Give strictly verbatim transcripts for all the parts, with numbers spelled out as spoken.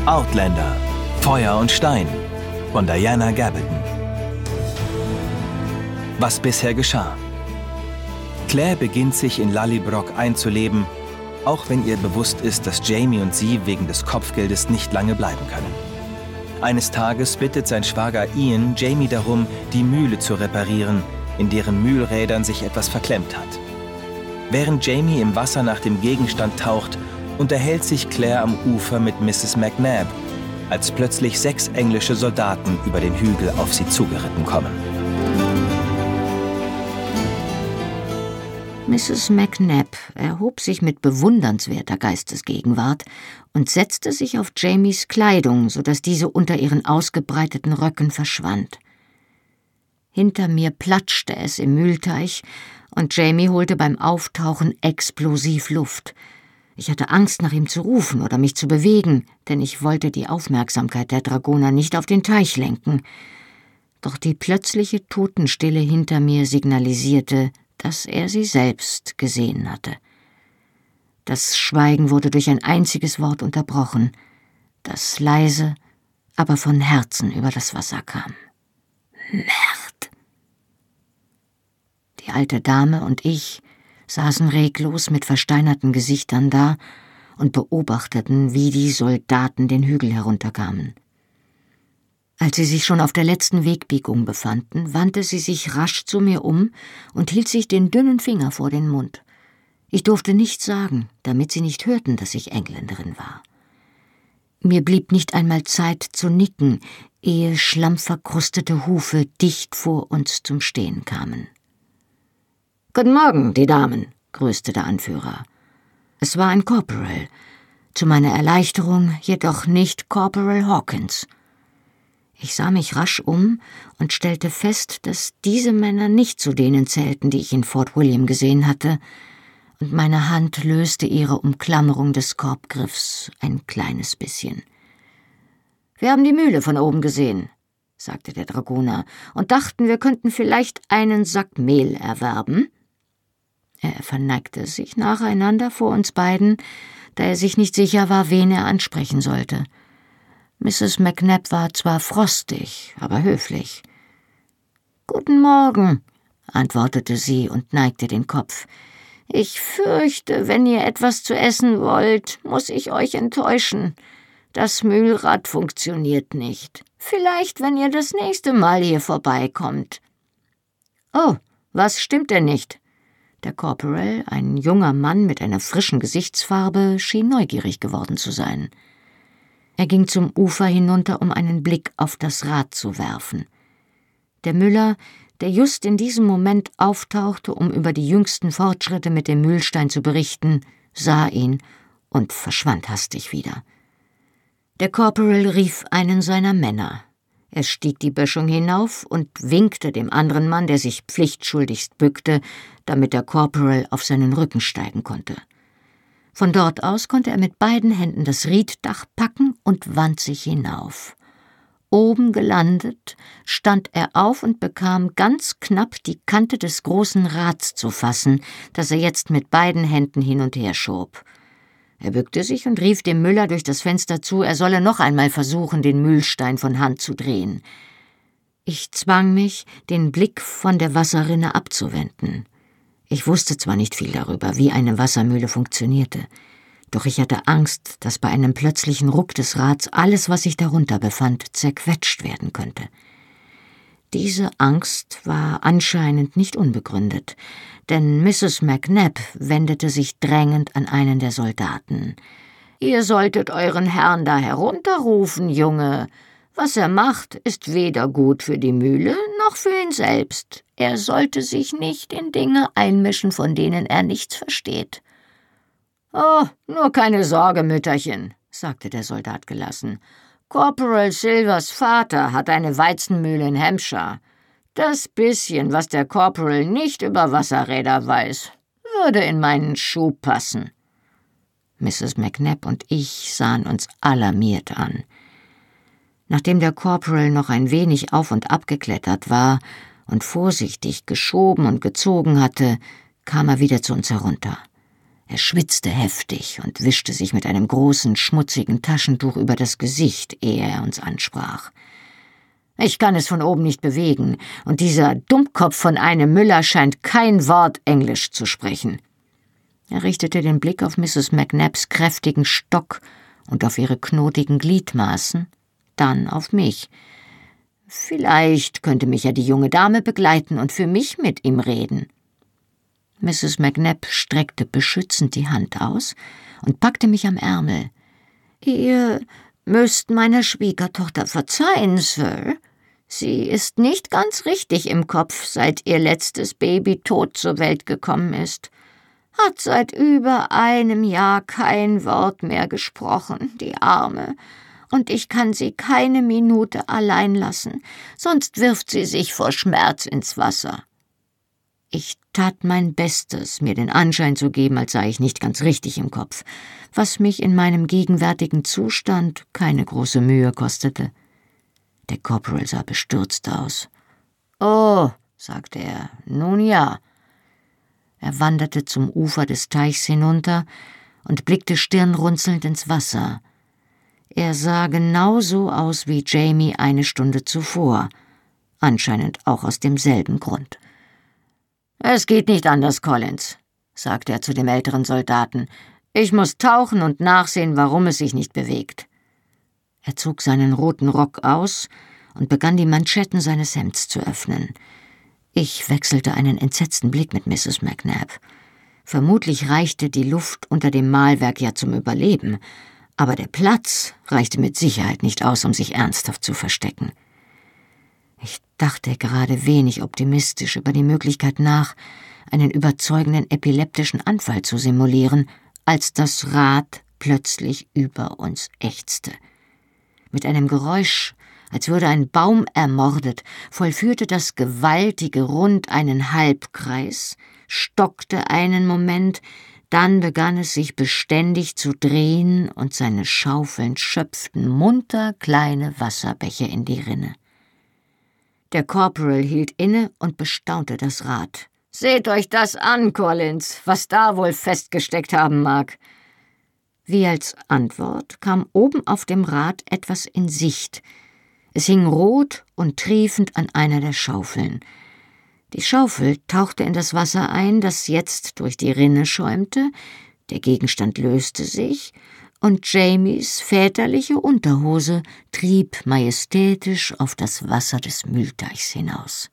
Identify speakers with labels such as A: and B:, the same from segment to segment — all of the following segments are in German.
A: Outlander – Feuer und Stein von Diana Gabaldon. Was bisher geschah. Claire beginnt sich in Lallybroch einzuleben, auch wenn ihr bewusst ist, dass Jamie und sie wegen des Kopfgeldes nicht lange bleiben können. Eines Tages bittet sein Schwager Ian Jamie darum, die Mühle zu reparieren, in deren Mühlrädern sich etwas verklemmt hat. Während Jamie im Wasser nach dem Gegenstand taucht, unterhält sich Claire am Ufer mit Misses McNab, als plötzlich sechs englische Soldaten über den Hügel auf sie zugeritten kommen.
B: Misses McNab erhob sich mit bewundernswerter Geistesgegenwart und setzte sich auf Jamies Kleidung, sodass diese unter ihren ausgebreiteten Röcken verschwand. Hinter mir platschte es im Mühlteich und Jamie holte beim Auftauchen explosiv Luft. Ich hatte Angst, nach ihm zu rufen oder mich zu bewegen, denn ich wollte die Aufmerksamkeit der Dragoner nicht auf den Teich lenken. Doch die plötzliche Totenstille hinter mir signalisierte, dass er sie selbst gesehen hatte. Das Schweigen wurde durch ein einziges Wort unterbrochen, das leise, aber von Herzen über das Wasser kam. Merd! Die alte Dame und ich saßen reglos mit versteinerten Gesichtern da und beobachteten, wie die Soldaten den Hügel herunterkamen. Als sie sich schon auf der letzten Wegbiegung befanden, wandte sie sich rasch zu mir um und hielt sich den dünnen Finger vor den Mund. Ich durfte nichts sagen, damit sie nicht hörten, dass ich Engländerin war. Mir blieb nicht einmal Zeit zu nicken, ehe schlammverkrustete Hufe dicht vor uns zum Stehen kamen. »Guten Morgen, die Damen«, grüßte der Anführer. Es war ein Corporal, zu meiner Erleichterung jedoch nicht Corporal Hawkins. Ich sah mich rasch um und stellte fest, dass diese Männer nicht zu denen zählten, die ich in Fort William gesehen hatte, und meine Hand löste ihre Umklammerung des Korbgriffs ein kleines bisschen. »Wir haben die Mühle von oben gesehen«, sagte der Dragoner, »und dachten, wir könnten vielleicht einen Sack Mehl erwerben.« Er verneigte sich nacheinander vor uns beiden, da er sich nicht sicher war, wen er ansprechen sollte. Misses McNab war zwar frostig, aber höflich. »Guten Morgen«, antwortete sie und neigte den Kopf. »Ich fürchte, wenn ihr etwas zu essen wollt, muss ich euch enttäuschen. Das Mühlrad funktioniert nicht. Vielleicht, wenn ihr das nächste Mal hier vorbeikommt.« »Oh, was stimmt denn nicht?« Der Corporal, ein junger Mann mit einer frischen Gesichtsfarbe, schien neugierig geworden zu sein. Er ging zum Ufer hinunter, um einen Blick auf das Rad zu werfen. Der Müller, der just in diesem Moment auftauchte, um über die jüngsten Fortschritte mit dem Mühlstein zu berichten, sah ihn und verschwand hastig wieder. Der Corporal rief einen seiner Männer. Er stieg die Böschung hinauf und winkte dem anderen Mann, der sich pflichtschuldigst bückte, damit der Corporal auf seinen Rücken steigen konnte. Von dort aus konnte er mit beiden Händen das Rieddach packen und wand sich hinauf. Oben gelandet, stand er auf und bekam ganz knapp die Kante des großen Rads zu fassen, das er jetzt mit beiden Händen hin und her schob. Er bückte sich und rief dem Müller durch das Fenster zu, er solle noch einmal versuchen, den Mühlstein von Hand zu drehen. Ich zwang mich, den Blick von der Wasserrinne abzuwenden. Ich wusste zwar nicht viel darüber, wie eine Wassermühle funktionierte, doch ich hatte Angst, dass bei einem plötzlichen Ruck des Rads alles, was sich darunter befand, zerquetscht werden könnte. Diese Angst war anscheinend nicht unbegründet, denn Misses McNab wendete sich drängend an einen der Soldaten. »Ihr solltet euren Herrn da herunterrufen, Junge. Was er macht, ist weder gut für die Mühle noch für ihn selbst. Er sollte sich nicht in Dinge einmischen, von denen er nichts versteht.« »Oh, nur keine Sorge, Mütterchen«, sagte der Soldat gelassen. »Corporal Silvers Vater hat eine Weizenmühle in Hampshire. Das bisschen, was der Corporal nicht über Wasserräder weiß, würde in meinen Schuh passen.« Misses McNab und ich sahen uns alarmiert an. Nachdem der Corporal noch ein wenig auf und ab geklettert war und vorsichtig geschoben und gezogen hatte, kam er wieder zu uns herunter. Er schwitzte heftig und wischte sich mit einem großen, schmutzigen Taschentuch über das Gesicht, ehe er uns ansprach. »Ich kann es von oben nicht bewegen, und dieser Dummkopf von einem Müller scheint kein Wort Englisch zu sprechen.« Er richtete den Blick auf Misses McNabs kräftigen Stock und auf ihre knotigen Gliedmaßen, dann auf mich. »Vielleicht könnte mich ja die junge Dame begleiten und für mich mit ihm reden.« Misses McNab streckte beschützend die Hand aus und packte mich am Ärmel. »Ihr müsst meiner Schwiegertochter verzeihen, Sir. Sie ist nicht ganz richtig im Kopf, seit ihr letztes Baby tot zur Welt gekommen ist. Hat seit über einem Jahr kein Wort mehr gesprochen, die Arme. Und ich kann sie keine Minute allein lassen, sonst wirft sie sich vor Schmerz ins Wasser.« Ich tat mein Bestes, mir den Anschein zu geben, als sei ich nicht ganz richtig im Kopf, was mich in meinem gegenwärtigen Zustand keine große Mühe kostete. Der Corporal sah bestürzt aus. »Oh«, sagte er, »nun ja.« Er wanderte zum Ufer des Teichs hinunter und blickte stirnrunzelnd ins Wasser. Er sah genauso aus wie Jamie eine Stunde zuvor, anscheinend auch aus demselben Grund. »Es geht nicht anders, Collins«, sagte er zu dem älteren Soldaten. »Ich muss tauchen und nachsehen, warum es sich nicht bewegt.« Er zog seinen roten Rock aus und begann die Manschetten seines Hemds zu öffnen. Ich wechselte einen entsetzten Blick mit Misses McNab. Vermutlich reichte die Luft unter dem Mahlwerk ja zum Überleben, aber der Platz reichte mit Sicherheit nicht aus, um sich ernsthaft zu verstecken. Ich dachte gerade wenig optimistisch über die Möglichkeit nach, einen überzeugenden epileptischen Anfall zu simulieren, als das Rad plötzlich über uns ächzte. Mit einem Geräusch, als würde ein Baum ermordet, vollführte das gewaltige Rund einen Halbkreis, stockte einen Moment, dann begann es sich beständig zu drehen und seine Schaufeln schöpften munter kleine Wasserbäche in die Rinne. Der Corporal hielt inne und bestaunte das Rad. »Seht euch das an, Collins, was da wohl festgesteckt haben mag.« Wie als Antwort kam oben auf dem Rad etwas in Sicht. Es hing rot und triefend an einer der Schaufeln. Die Schaufel tauchte in das Wasser ein, das jetzt durch die Rinne schäumte, der Gegenstand löste sich, und Jamies väterliche Unterhose trieb majestätisch auf das Wasser des Mühlteichs hinaus.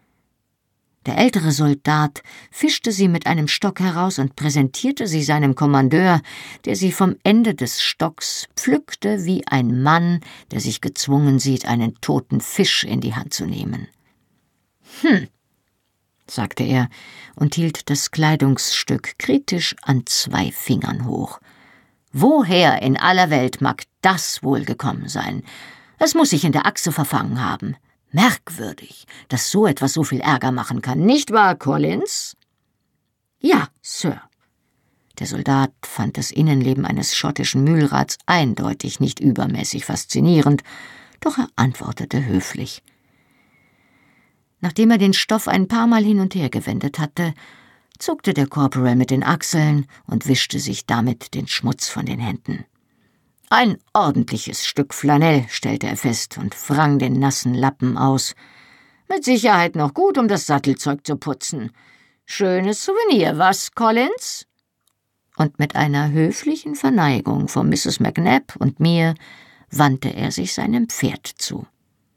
B: Der ältere Soldat fischte sie mit einem Stock heraus und präsentierte sie seinem Kommandeur, der sie vom Ende des Stocks pflückte wie ein Mann, der sich gezwungen sieht, einen toten Fisch in die Hand zu nehmen. »Hm«, sagte er und hielt das Kleidungsstück kritisch an zwei Fingern hoch. »Woher in aller Welt mag das wohl gekommen sein? Es muss sich in der Achse verfangen haben. Merkwürdig, dass so etwas so viel Ärger machen kann, nicht wahr, Collins?« »Ja, Sir.« Der Soldat fand das Innenleben eines schottischen Mühlrads eindeutig nicht übermäßig faszinierend, doch er antwortete höflich. Nachdem er den Stoff ein paar Mal hin und her gewendet hatte, zuckte der Corporal mit den Achseln und wischte sich damit den Schmutz von den Händen. »Ein ordentliches Stück Flanell«, stellte er fest und wrang den nassen Lappen aus. »Mit Sicherheit noch gut, um das Sattelzeug zu putzen. Schönes Souvenir, was, Collins?« Und mit einer höflichen Verneigung vor Misses McNab und mir wandte er sich seinem Pferd zu.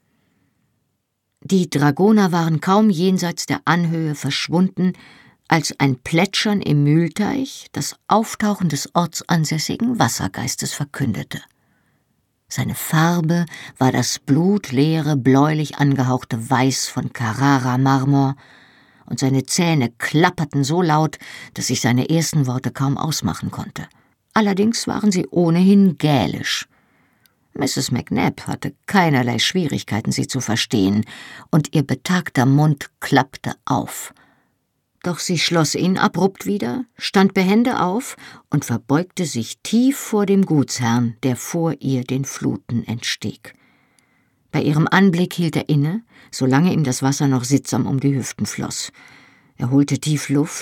B: Die Dragoner waren kaum jenseits der Anhöhe verschwunden, als ein Plätschern im Mühlteich das Auftauchen des ortsansässigen Wassergeistes verkündete. Seine Farbe war das blutleere, bläulich angehauchte Weiß von Carrara-Marmor, und seine Zähne klapperten so laut, dass ich seine ersten Worte kaum ausmachen konnte. Allerdings waren sie ohnehin gälisch. Misses McNab hatte keinerlei Schwierigkeiten, sie zu verstehen, und ihr betagter Mund klappte auf. Doch sie schloss ihn abrupt wieder, stand behende auf und verbeugte sich tief vor dem Gutsherrn, der vor ihr den Fluten entstieg. Bei ihrem Anblick hielt er inne, solange ihm das Wasser noch sittsam um die Hüften floss. Er holte tief Luft,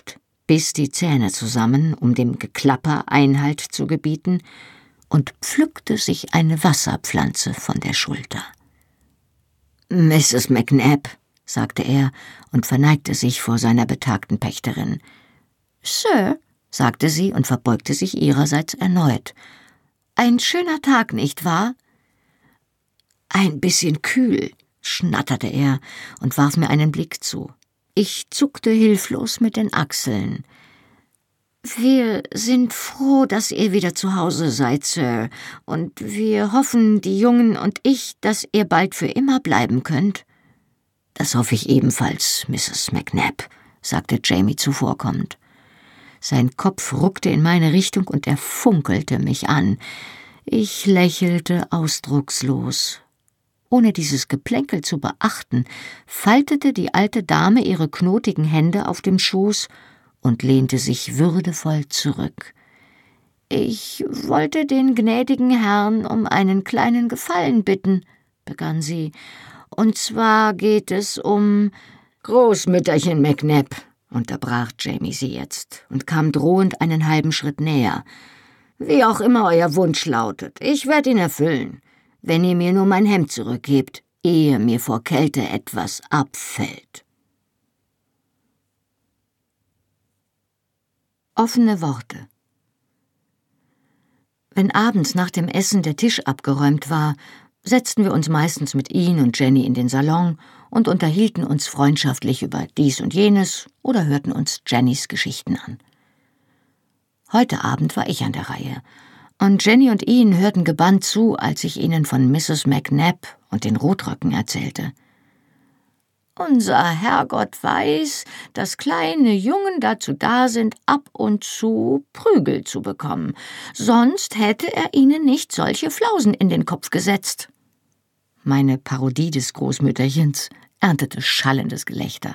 B: biss die Zähne zusammen, um dem Geklapper Einhalt zu gebieten, und pflückte sich eine Wasserpflanze von der Schulter. »Misses McNabb«, sagte er und verneigte sich vor seiner betagten Pächterin. »Sir«, sagte sie und verbeugte sich ihrerseits erneut. »Ein schöner Tag, nicht wahr?« »Ein bisschen kühl«, schnatterte er und warf mir einen Blick zu. Ich zuckte hilflos mit den Achseln. »Wir sind froh, dass ihr wieder zu Hause seid, Sir, und wir hoffen, die Jungen und ich, dass ihr bald für immer bleiben könnt.« »Das hoffe ich ebenfalls, Misses McNabb«, sagte Jamie zuvorkommend. Sein Kopf ruckte in meine Richtung und er funkelte mich an. Ich lächelte ausdruckslos. Ohne dieses Geplänkel zu beachten, faltete die alte Dame ihre knotigen Hände auf dem Schoß und lehnte sich würdevoll zurück. »Ich wollte den gnädigen Herrn um einen kleinen Gefallen bitten«, begann sie. »Und zwar geht es um...« »Großmütterchen McNabb«, unterbrach Jamie sie jetzt und kam drohend einen halben Schritt näher. »Wie auch immer euer Wunsch lautet, ich werde ihn erfüllen, wenn ihr mir nur mein Hemd zurückgebt, ehe mir vor Kälte etwas abfällt.« Offene Worte. Wenn abends nach dem Essen der Tisch abgeräumt war, setzten wir uns meistens mit Ian und Jenny in den Salon und unterhielten uns freundschaftlich über dies und jenes oder hörten uns Jennys Geschichten an. Heute Abend war ich an der Reihe, und Jenny und Ian hörten gebannt zu, als ich ihnen von Misses McNabb und den Rotröcken erzählte. »Unser Herrgott weiß, dass kleine Jungen dazu da sind, ab und zu Prügel zu bekommen. Sonst hätte er ihnen nicht solche Flausen in den Kopf gesetzt.« Meine Parodie des Großmütterchens erntete schallendes Gelächter.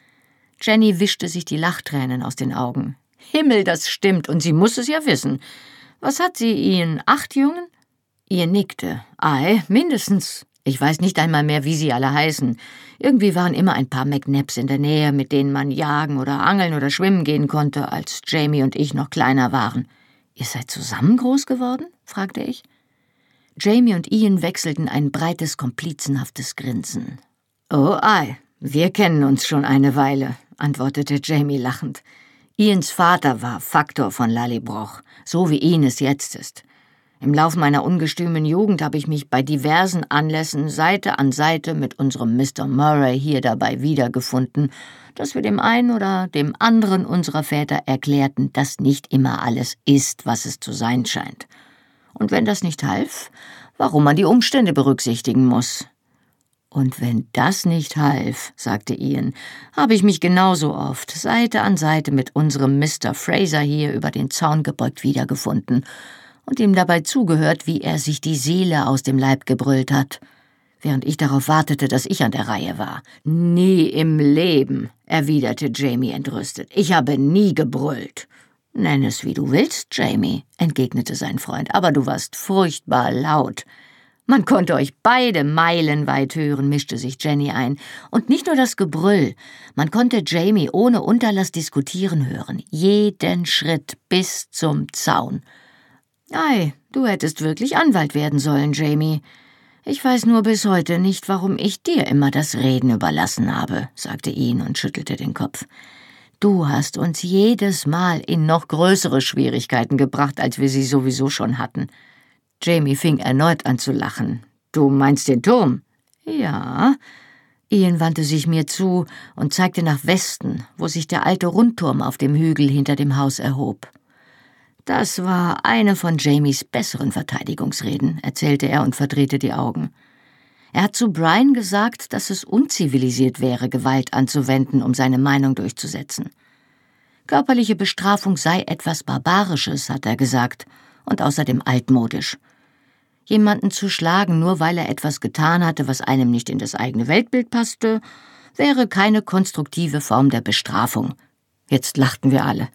B: Jenny wischte sich die Lachtränen aus den Augen. »Himmel, das stimmt, und sie muss es ja wissen. Was hat sie, Ian, acht Jungen?« Ian nickte. »Ei, mindestens. Ich weiß nicht einmal mehr, wie sie alle heißen. Irgendwie waren immer ein paar McNabbs in der Nähe, mit denen man jagen oder angeln oder schwimmen gehen konnte, als Jamie und ich noch kleiner waren.« »Ihr seid zusammen groß geworden?« fragte ich. Jamie und Ian wechselten ein breites, komplizenhaftes Grinsen. »Oh ei, wir kennen uns schon eine Weile«, antwortete Jamie lachend. »Ians Vater war Faktor von Lallybroch, so wie Ian es jetzt ist. Im Lauf meiner ungestümen Jugend habe ich mich bei diversen Anlässen Seite an Seite mit unserem Mister Murray hier dabei wiedergefunden, dass wir dem einen oder dem anderen unserer Väter erklärten, dass nicht immer alles ist, was es zu sein scheint. Und wenn das nicht half, warum man die Umstände berücksichtigen muss. Und wenn das nicht half«, sagte Ian, »habe ich mich genauso oft Seite an Seite mit unserem Mister Fraser hier über den Zaun gebeugt wiedergefunden und ihm dabei zugehört, wie er sich die Seele aus dem Leib gebrüllt hat, während ich darauf wartete, dass ich an der Reihe war. »Nie im Leben«, erwiderte Jamie entrüstet. »Ich habe nie gebrüllt.« »Nenn es, wie du willst, Jamie«, entgegnete sein Freund, »aber du warst furchtbar laut.« »Man konnte euch beide meilenweit hören«, mischte sich Jenny ein. »Und nicht nur das Gebrüll. Man konnte Jamie ohne Unterlass diskutieren hören. Jeden Schritt bis zum Zaun.« »Ei, du hättest wirklich Anwalt werden sollen, Jamie. Ich weiß nur bis heute nicht, warum ich dir immer das Reden überlassen habe«, sagte Ian und schüttelte den Kopf. »Du hast uns jedes Mal in noch größere Schwierigkeiten gebracht, als wir sie sowieso schon hatten.« Jamie fing erneut an zu lachen. »Du meinst den Turm?« »Ja.« Ian wandte sich mir zu und zeigte nach Westen, wo sich der alte Rundturm auf dem Hügel hinter dem Haus erhob. »Das war eine von Jamies besseren Verteidigungsreden«, erzählte er und verdrehte die Augen. Er hat zu Brian gesagt, dass es unzivilisiert wäre, Gewalt anzuwenden, um seine Meinung durchzusetzen. Körperliche Bestrafung sei etwas Barbarisches, hat er gesagt, und außerdem altmodisch. Jemanden zu schlagen, nur weil er etwas getan hatte, was einem nicht in das eigene Weltbild passte, wäre keine konstruktive Form der Bestrafung. Jetzt lachten wir alle.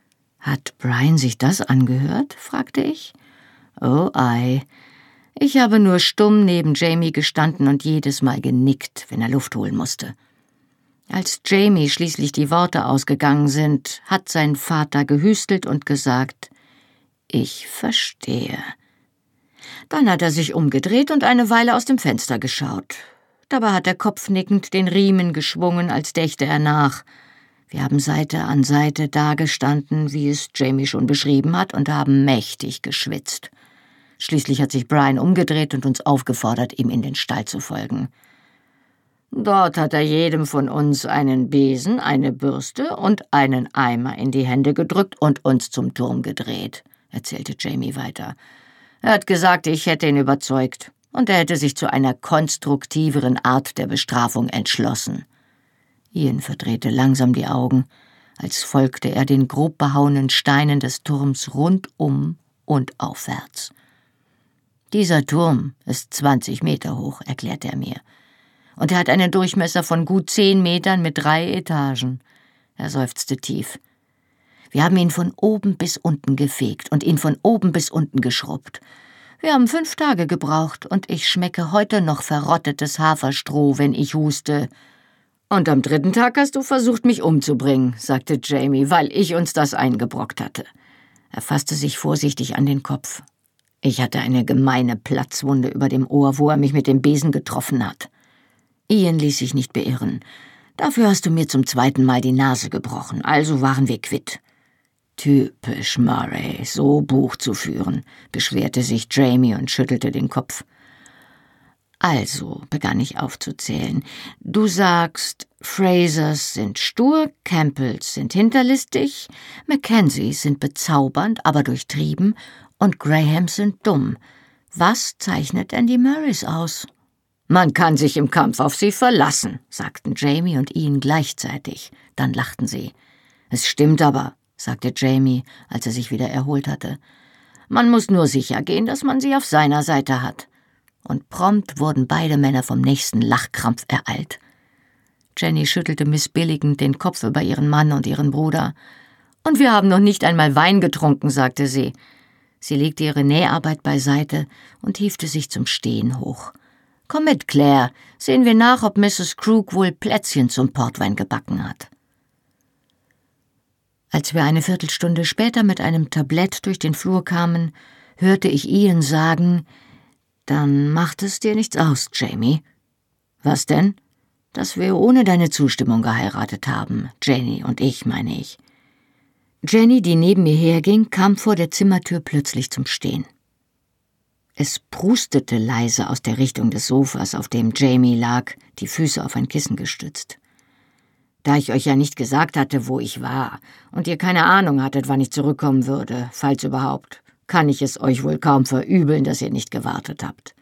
B: »Hat Brian sich das angehört?« fragte ich. »Oh ei. Ich habe nur stumm neben Jamie gestanden und jedes Mal genickt, wenn er Luft holen musste.« Als Jamie schließlich die Worte ausgegangen sind, hat sein Vater gehüstelt und gesagt: »Ich verstehe.« Dann hat er sich umgedreht und eine Weile aus dem Fenster geschaut. Dabei hat er kopfnickend den Riemen geschwungen, als dächte er nach. Wir haben Seite an Seite dagestanden, wie es Jamie schon beschrieben hat, und haben mächtig geschwitzt. Schließlich hat sich Brian umgedreht und uns aufgefordert, ihm in den Stall zu folgen. Dort hat er jedem von uns einen Besen, eine Bürste und einen Eimer in die Hände gedrückt und uns zum Turm gedreht, erzählte Jamie weiter. Er hat gesagt, ich hätte ihn überzeugt, und er hätte sich zu einer konstruktiveren Art der Bestrafung entschlossen. Ian verdrehte langsam die Augen, als folgte er den grob behauenen Steinen des Turms rundum und aufwärts. »Dieser Turm ist zwanzig Meter hoch«, erklärte er mir. »Und er hat einen Durchmesser von gut zehn Metern mit drei Etagen.« Er seufzte tief. »Wir haben ihn von oben bis unten gefegt und ihn von oben bis unten geschrubbt. Wir haben fünf Tage gebraucht, und ich schmecke heute noch verrottetes Haferstroh, wenn ich huste.« »Und am dritten Tag hast du versucht, mich umzubringen«, sagte Jamie, »weil ich uns das eingebrockt hatte.« Er fasste sich vorsichtig an den Kopf. »Ich hatte eine gemeine Platzwunde über dem Ohr, wo er mich mit dem Besen getroffen hat.« Ian ließ sich nicht beirren. »Dafür hast du mir zum zweiten Mal die Nase gebrochen, also waren wir quitt.« »Typisch Murray, so Buch zu führen«, beschwerte sich Jamie und schüttelte den Kopf. »Also«, begann ich aufzuzählen, »du sagst, Frasers sind stur, Campbells sind hinterlistig, Mackenzies sind bezaubernd, aber durchtrieben und Grahams sind dumm. Was zeichnet denn die Murrays aus?« »Man kann sich im Kampf auf sie verlassen«, sagten Jamie und Ian gleichzeitig. Dann lachten sie. »Es stimmt aber«, sagte Jamie, als er sich wieder erholt hatte. »Man muss nur sicher gehen, dass man sie auf seiner Seite hat.« Und prompt wurden beide Männer vom nächsten Lachkrampf ereilt. Jenny schüttelte missbilligend den Kopf über ihren Mann und ihren Bruder. »Und wir haben noch nicht einmal Wein getrunken«, sagte sie. Sie legte ihre Näharbeit beiseite und hiefte sich zum Stehen hoch. »Komm mit, Claire, sehen wir nach, ob Misses Crook wohl Plätzchen zum Portwein gebacken hat.« Als wir eine Viertelstunde später mit einem Tablett durch den Flur kamen, hörte ich Ian sagen: »Dann macht es dir nichts aus, Jamie.« »Was denn?« »Dass wir ohne deine Zustimmung geheiratet haben, Jenny und ich, meine ich.« Jenny, die neben mir herging, kam vor der Zimmertür plötzlich zum Stehen. Es prustete leise aus der Richtung des Sofas, auf dem Jamie lag, die Füße auf ein Kissen gestützt. »Da ich euch ja nicht gesagt hatte, wo ich war, und ihr keine Ahnung hattet, wann ich zurückkommen würde, falls überhaupt, kann ich es euch wohl kaum verübeln, dass ihr nicht gewartet habt.«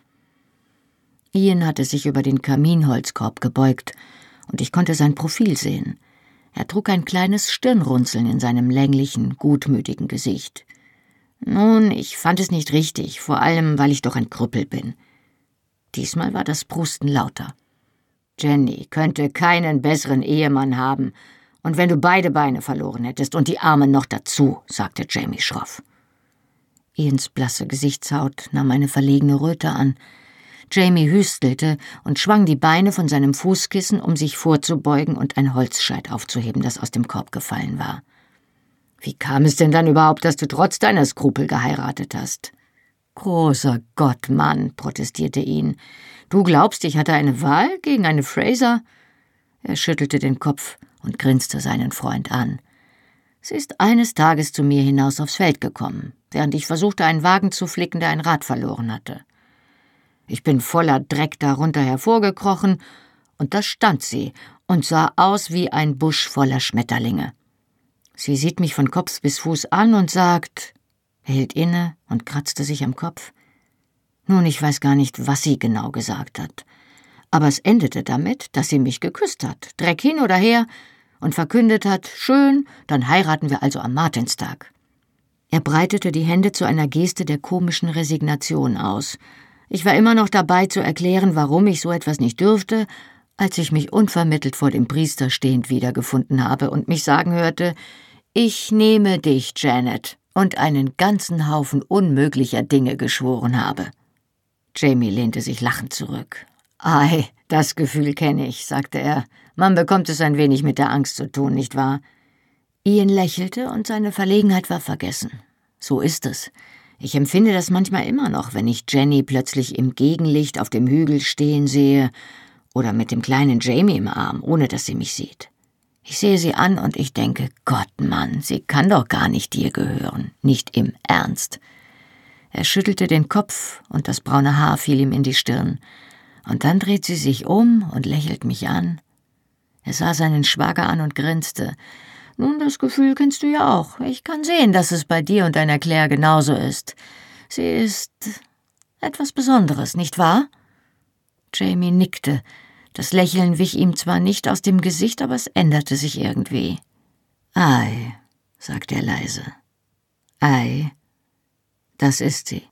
B: Ian hatte sich über den Kaminholzkorb gebeugt, und ich konnte sein Profil sehen. Er trug ein kleines Stirnrunzeln in seinem länglichen, gutmütigen Gesicht. Nun, ich fand es nicht richtig, vor allem, weil ich doch ein Krüppel bin. Diesmal war das Prusten lauter. »Jenny könnte keinen besseren Ehemann haben, und wenn du beide Beine verloren hättest und die Arme noch dazu«, sagte Jamie schroff. Ians blasse Gesichtshaut nahm eine verlegene Röte an. Jamie hüstelte und schwang die Beine von seinem Fußkissen, um sich vorzubeugen und ein Holzscheit aufzuheben, das aus dem Korb gefallen war. »Wie kam es denn dann überhaupt, dass du trotz deiner Skrupel geheiratet hast?« »Großer Gott, Mann«, protestierte Ian. »Du glaubst, ich hatte eine Wahl gegen eine Fraser?« Er schüttelte den Kopf und grinste seinen Freund an. »Sie ist eines Tages zu mir hinaus aufs Feld gekommen, während ich versuchte, einen Wagen zu flicken, der ein Rad verloren hatte. Ich bin voller Dreck darunter hervorgekrochen, und da stand sie und sah aus wie ein Busch voller Schmetterlinge. Sie sieht mich von Kopf bis Fuß an und sagt«, er hielt inne und kratzte sich am Kopf. Nun, ich weiß gar nicht, was sie genau gesagt hat, aber es endete damit, dass sie mich geküsst hat, Dreck hin oder her, und verkündet hat, schön, dann heiraten wir also am Martinstag. Er breitete die Hände zu einer Geste der komischen Resignation aus. Ich war immer noch dabei zu erklären, warum ich so etwas nicht dürfte, als ich mich unvermittelt vor dem Priester stehend wiedergefunden habe und mich sagen hörte, »Ich nehme dich, Janet«, und einen ganzen Haufen unmöglicher Dinge geschworen habe. Jamie lehnte sich lachend zurück. »Ei, das Gefühl kenne ich«, sagte er. »Man bekommt es ein wenig mit der Angst zu tun, nicht wahr?« Ian lächelte und seine Verlegenheit war vergessen. »So ist es. Ich empfinde das manchmal immer noch, wenn ich Jenny plötzlich im Gegenlicht auf dem Hügel stehen sehe oder mit dem kleinen Jamie im Arm, ohne dass sie mich sieht. Ich sehe sie an und ich denke, Gott, Mann, sie kann doch gar nicht dir gehören, nicht im Ernst.« Er schüttelte den Kopf und das braune Haar fiel ihm in die Stirn. Und dann dreht sie sich um und lächelt mich an. Er sah seinen Schwager an und grinste. »Nun, das Gefühl kennst du ja auch. Ich kann sehen, dass es bei dir und deiner Claire genauso ist. Sie ist etwas Besonderes, nicht wahr?« Jamie nickte. Das Lächeln wich ihm zwar nicht aus dem Gesicht, aber es änderte sich irgendwie. »Ei«, sagte er leise. »Ei, das ist sie.«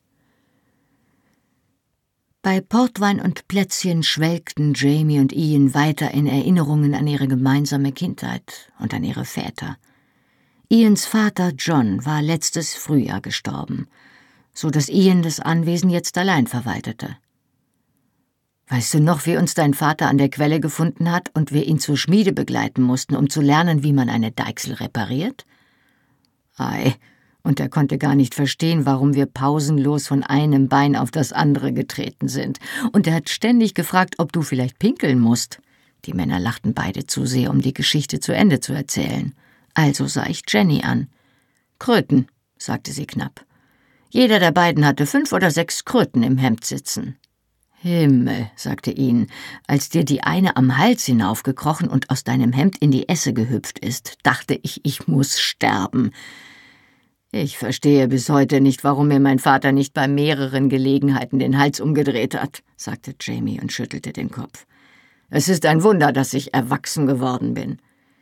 B: Bei Portwein und Plätzchen schwelgten Jamie und Ian weiter in Erinnerungen an ihre gemeinsame Kindheit und an ihre Väter. Ians Vater John war letztes Frühjahr gestorben, so dass Ian das Anwesen jetzt allein verwaltete. »Weißt du noch, wie uns dein Vater an der Quelle gefunden hat und wir ihn zur Schmiede begleiten mussten, um zu lernen, wie man eine Deichsel repariert?« »Ei, und er konnte gar nicht verstehen, warum wir pausenlos von einem Bein auf das andere getreten sind. Und er hat ständig gefragt, ob du vielleicht pinkeln musst.« Die Männer lachten beide zu sehr, um die Geschichte zu Ende zu erzählen. Also sah ich Jenny an. »Kröten«, sagte sie knapp. »Jeder der beiden hatte fünf oder sechs Kröten im Hemd sitzen.« »Himmel«, sagte Ian, »als dir die eine am Hals hinaufgekrochen und aus deinem Hemd in die Esse gehüpft ist, dachte ich, ich muss sterben.« »Ich verstehe bis heute nicht, warum mir mein Vater nicht bei mehreren Gelegenheiten den Hals umgedreht hat«, sagte Jamie und schüttelte den Kopf. »Es ist ein Wunder, dass ich erwachsen geworden bin.«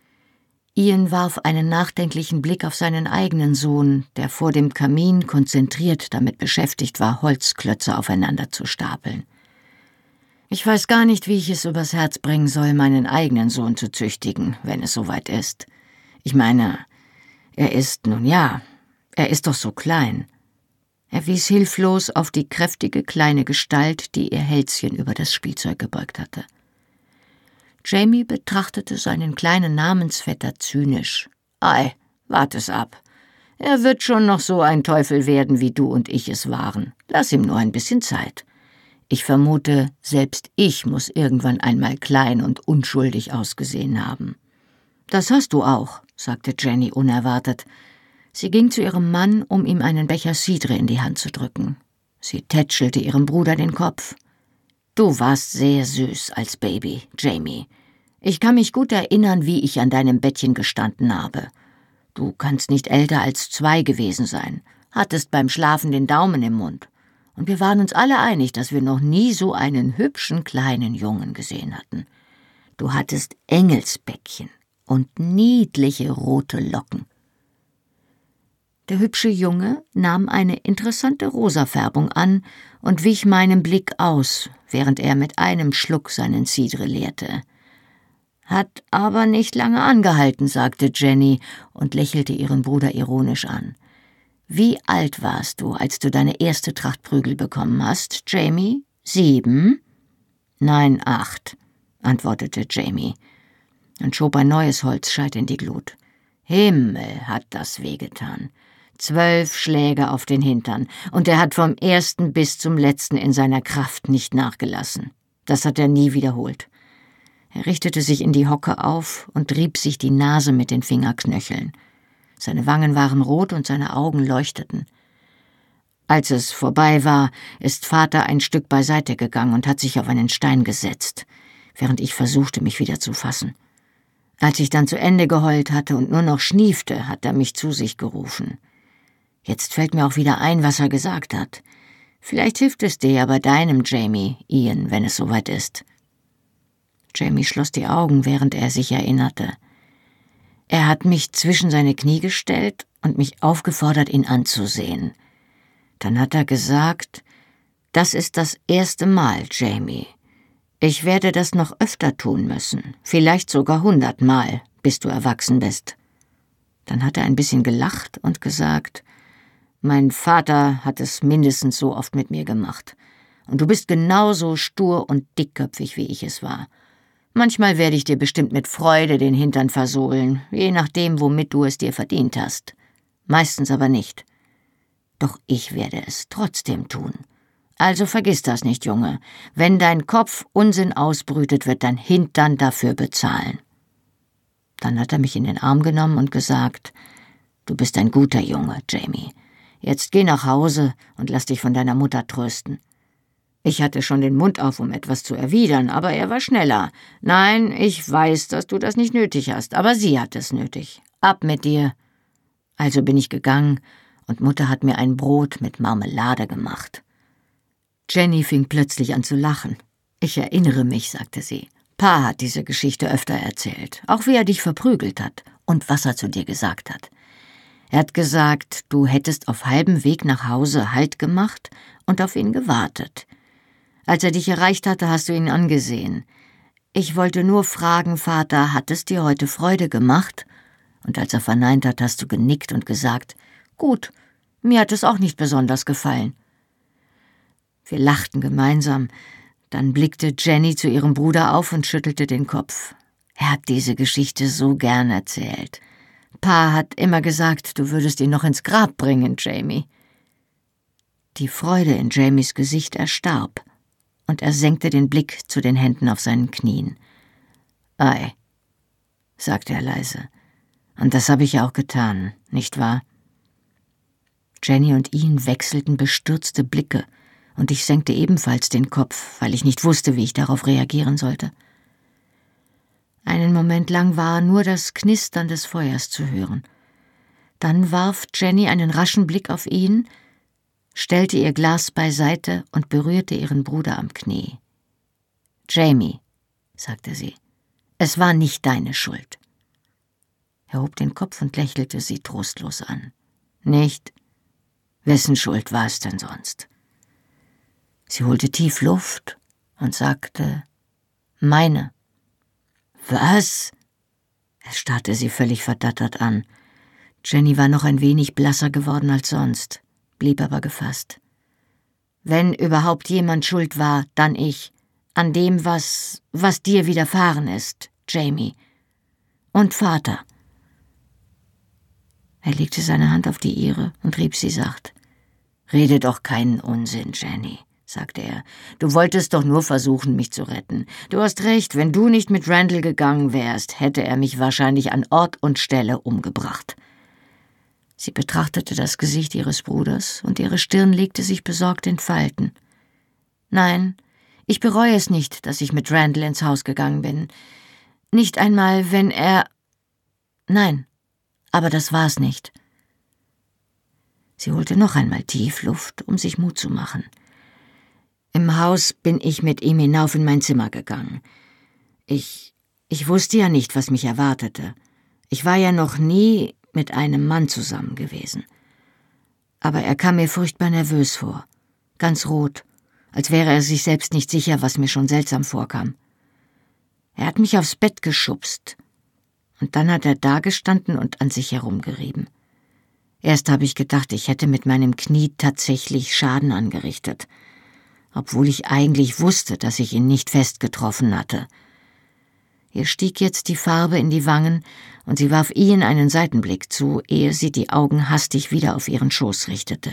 B: Ian warf einen nachdenklichen Blick auf seinen eigenen Sohn, der vor dem Kamin konzentriert damit beschäftigt war, Holzklötze aufeinander zu stapeln. »Ich weiß gar nicht, wie ich es übers Herz bringen soll, meinen eigenen Sohn zu züchtigen, wenn es soweit ist. Ich meine, er ist, nun ja, er ist doch so klein.« Er wies hilflos auf die kräftige kleine Gestalt, die ihr Hälschen über das Spielzeug gebeugt hatte. Jamie betrachtete seinen kleinen Namensvetter zynisch. »Ei, wart es ab. Er wird schon noch so ein Teufel werden, wie du und ich es waren. Lass ihm nur ein bisschen Zeit. Ich vermute, selbst ich muss irgendwann einmal klein und unschuldig ausgesehen haben.« »Das hast du auch«, sagte Jenny unerwartet. Sie ging zu ihrem Mann, um ihm einen Becher Cidre in die Hand zu drücken. Sie tätschelte ihrem Bruder den Kopf. »Du warst sehr süß als Baby, Jamie. Ich kann mich gut erinnern, wie ich an deinem Bettchen gestanden habe. Du kannst nicht älter als zwei gewesen sein, hattest beim Schlafen den Daumen im Mund. Und wir waren uns alle einig, dass wir noch nie so einen hübschen kleinen Jungen gesehen hatten. Du hattest Engelsbäckchen und niedliche rote Locken.« Der hübsche Junge nahm eine interessante Rosafärbung an und wich meinem Blick aus, während er mit einem Schluck seinen Cidre leerte. »Hat aber nicht lange angehalten«, sagte Jenny und lächelte ihren Bruder ironisch an. »Wie alt warst du, als du deine erste Tracht Prügel bekommen hast, Jamie? Sieben?« »Nein, acht«, antwortete Jamie und schob ein neues Holzscheit in die Glut. »Himmel, hat das wehgetan. Zwölf Schläge auf den Hintern, und er hat vom ersten bis zum letzten in seiner Kraft nicht nachgelassen. Das hat er nie wiederholt.« Er richtete sich in die Hocke auf und rieb sich die Nase mit den Fingerknöcheln. Seine Wangen waren rot und seine Augen leuchteten. Als es vorbei war, ist Vater ein Stück beiseite gegangen und hat sich auf einen Stein gesetzt, während ich versuchte, mich wieder zu fassen. Als ich dann zu Ende geheult hatte und nur noch schniefte, hat er mich zu sich gerufen. Jetzt fällt mir auch wieder ein, was er gesagt hat. Vielleicht hilft es dir ja bei deinem Jamie, Ian, wenn es soweit ist.« Jamie schloss die Augen, während er sich erinnerte. Er hat mich zwischen seine Knie gestellt und mich aufgefordert, ihn anzusehen. Dann hat er gesagt, »Das ist das erste Mal, Jamie. Ich werde das noch öfter tun müssen, vielleicht sogar hundertmal, bis du erwachsen bist.« Dann hat er ein bisschen gelacht und gesagt, »Mein Vater hat es mindestens so oft mit mir gemacht. Und du bist genauso stur und dickköpfig, wie ich es war. Manchmal werde ich dir bestimmt mit Freude den Hintern versohlen, je nachdem, womit du es dir verdient hast. Meistens aber nicht. Doch ich werde es trotzdem tun. Also vergiss das nicht, Junge. Wenn dein Kopf Unsinn ausbrütet, wird dein Hintern dafür bezahlen. Dann hat er mich in den Arm genommen und gesagt, »Du bist ein guter Junge, Jamie. Jetzt geh nach Hause und lass dich von deiner Mutter trösten.« Ich hatte schon den Mund auf, um etwas zu erwidern, aber er war schneller. »Nein, ich weiß, dass du das nicht nötig hast, aber sie hat es nötig. Ab mit dir.« Also bin ich gegangen und Mutter hat mir ein Brot mit Marmelade gemacht. Jenny fing plötzlich an zu lachen. »Ich erinnere mich«, sagte sie. »Pa hat diese Geschichte öfter erzählt, auch wie er dich verprügelt hat und was er zu dir gesagt hat. Er hat gesagt, du hättest auf halbem Weg nach Hause Halt gemacht und auf ihn gewartet. Als er dich erreicht hatte, hast du ihn angesehen. Ich wollte nur fragen, Vater, hat es dir heute Freude gemacht? Und als er verneint hat, hast du genickt und gesagt, gut, mir hat es auch nicht besonders gefallen.« Wir lachten gemeinsam. Dann blickte Jenny zu ihrem Bruder auf und schüttelte den Kopf. Er hat diese Geschichte so gern erzählt. Pa hat immer gesagt, du würdest ihn noch ins Grab bringen, Jamie. Die Freude in Jamies Gesicht erstarb, und er senkte den Blick zu den Händen auf seinen Knien. »Ei«, sagte er leise, »und das habe ich ja auch getan, nicht wahr?« Jenny und ihn wechselten bestürzte Blicke, und ich senkte ebenfalls den Kopf, weil ich nicht wusste, wie ich darauf reagieren sollte. Einen Moment lang war nur das Knistern des Feuers zu hören. Dann warf Jenny einen raschen Blick auf ihn, stellte ihr Glas beiseite und berührte ihren Bruder am Knie. »Jamie«, sagte sie, »es war nicht deine Schuld.« Er hob den Kopf und lächelte sie trostlos an. »Nicht? Wessen Schuld war es denn sonst?« Sie holte tief Luft und sagte, »Meine.« »Was?« Er starrte sie völlig verdattert an. Jenny war noch ein wenig blasser geworden als sonst, blieb aber gefasst. »Wenn überhaupt jemand schuld war, dann ich. An dem, was, was dir widerfahren ist, Jamie. Und Vater.« Er legte seine Hand auf die ihre und rieb sie sacht. »Rede doch keinen Unsinn, Jenny«, sagte er. »Du wolltest doch nur versuchen, mich zu retten. Du hast recht, wenn du nicht mit Randall gegangen wärst, hätte er mich wahrscheinlich an Ort und Stelle umgebracht.« Sie betrachtete das Gesicht ihres Bruders, und ihre Stirn legte sich besorgt in Falten. »Nein, ich bereue es nicht, dass ich mit Randall ins Haus gegangen bin. Nicht einmal, wenn er... Nein, aber das war's nicht.« Sie holte noch einmal tief Luft, um sich Mut zu machen. »Im Haus bin ich mit ihm hinauf in mein Zimmer gegangen. Ich, ich wusste ja nicht, was mich erwartete. Ich war ja noch nie mit einem Mann zusammen gewesen. Aber er kam mir furchtbar nervös vor, ganz rot, als wäre er sich selbst nicht sicher, was mir schon seltsam vorkam. Er hat mich aufs Bett geschubst, und dann hat er dagestanden und an sich herumgerieben. Erst habe ich gedacht, ich hätte mit meinem Knie tatsächlich Schaden angerichtet, obwohl ich eigentlich wusste, dass ich ihn nicht fest getroffen hatte. Ihr stieg jetzt die Farbe in die Wangen, und sie warf Ian einen Seitenblick zu, ehe sie die Augen hastig wieder auf ihren Schoß richtete.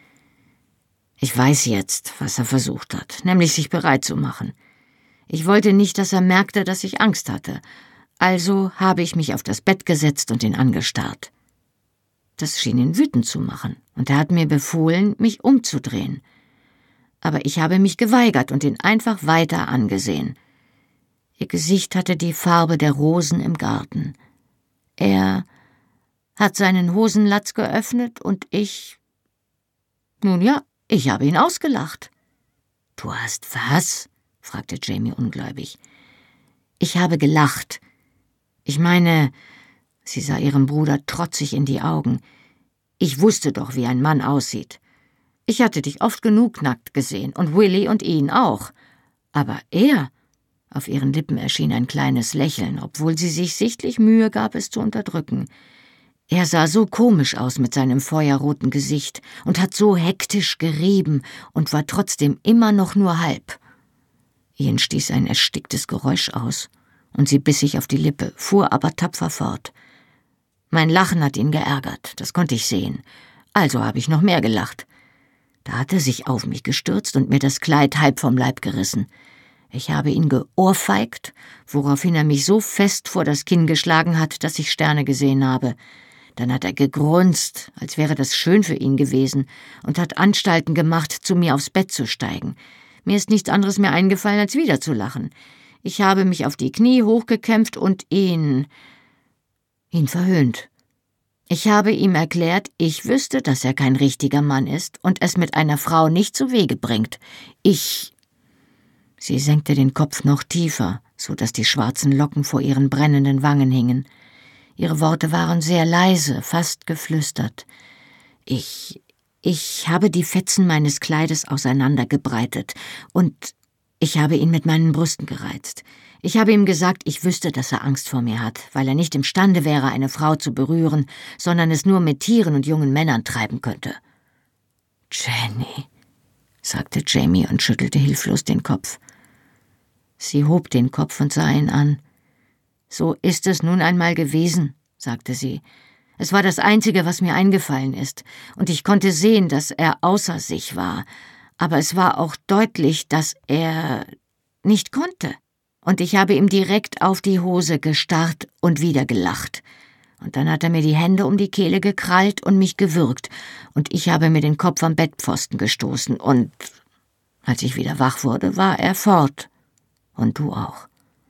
B: Ich weiß jetzt, was er versucht hat, nämlich sich bereit zu machen. Ich wollte nicht, dass er merkte, dass ich Angst hatte, also habe ich mich auf das Bett gesetzt und ihn angestarrt. Das schien ihn wütend zu machen, und er hat mir befohlen, mich umzudrehen. Aber ich habe mich geweigert und ihn einfach weiter angesehen. Ihr Gesicht hatte die Farbe der Rosen im Garten. Er hat seinen Hosenlatz geöffnet und ich... Nun ja, ich habe ihn ausgelacht. »Du hast was?« fragte Jamie ungläubig. »Ich habe gelacht. Ich meine...« Sie sah ihrem Bruder trotzig in die Augen. »Ich wusste doch, wie ein Mann aussieht. Ich hatte dich oft genug nackt gesehen und Willy und ihn auch. Aber er...« Auf ihren Lippen erschien ein kleines Lächeln, obwohl sie sich sichtlich Mühe gab, es zu unterdrücken. Er sah so komisch aus mit seinem feuerroten Gesicht und hat so hektisch gerieben und war trotzdem immer noch nur halb. Ian stieß ein ersticktes Geräusch aus, und sie biss sich auf die Lippe, fuhr aber tapfer fort. Mein Lachen hat ihn geärgert, das konnte ich sehen, also habe ich noch mehr gelacht. Da hat er sich auf mich gestürzt und mir das Kleid halb vom Leib gerissen. Ich habe ihn geohrfeigt, woraufhin er mich so fest vor das Kinn geschlagen hat, dass ich Sterne gesehen habe. Dann hat er gegrunzt, als wäre das schön für ihn gewesen, und hat Anstalten gemacht, zu mir aufs Bett zu steigen. Mir ist nichts anderes mehr eingefallen, als wieder zu lachen. Ich habe mich auf die Knie hochgekämpft und ihn... ihn verhöhnt. Ich habe ihm erklärt, ich wüsste, dass er kein richtiger Mann ist und es mit einer Frau nicht zu Wege bringt. Ich... Sie senkte den Kopf noch tiefer, so dass die schwarzen Locken vor ihren brennenden Wangen hingen. Ihre Worte waren sehr leise, fast geflüstert. Ich, ich habe die Fetzen meines Kleides auseinandergebreitet und ich habe ihn mit meinen Brüsten gereizt. Ich habe ihm gesagt, ich wüsste, dass er Angst vor mir hat, weil er nicht imstande wäre, eine Frau zu berühren, sondern es nur mit Tieren und jungen Männern treiben könnte. »Jenny«, sagte Jamie und schüttelte hilflos den Kopf. Sie hob den Kopf und sah ihn an. »So ist es nun einmal gewesen«, sagte sie. »Es war das Einzige, was mir eingefallen ist, und ich konnte sehen, dass er außer sich war. Aber es war auch deutlich, dass er nicht konnte. Und ich habe ihm direkt auf die Hose gestarrt und wieder gelacht. Und dann hat er mir die Hände um die Kehle gekrallt und mich gewürgt, und ich habe mir den Kopf am Bettpfosten gestoßen, und als ich wieder wach wurde, war er fort. Und du auch.«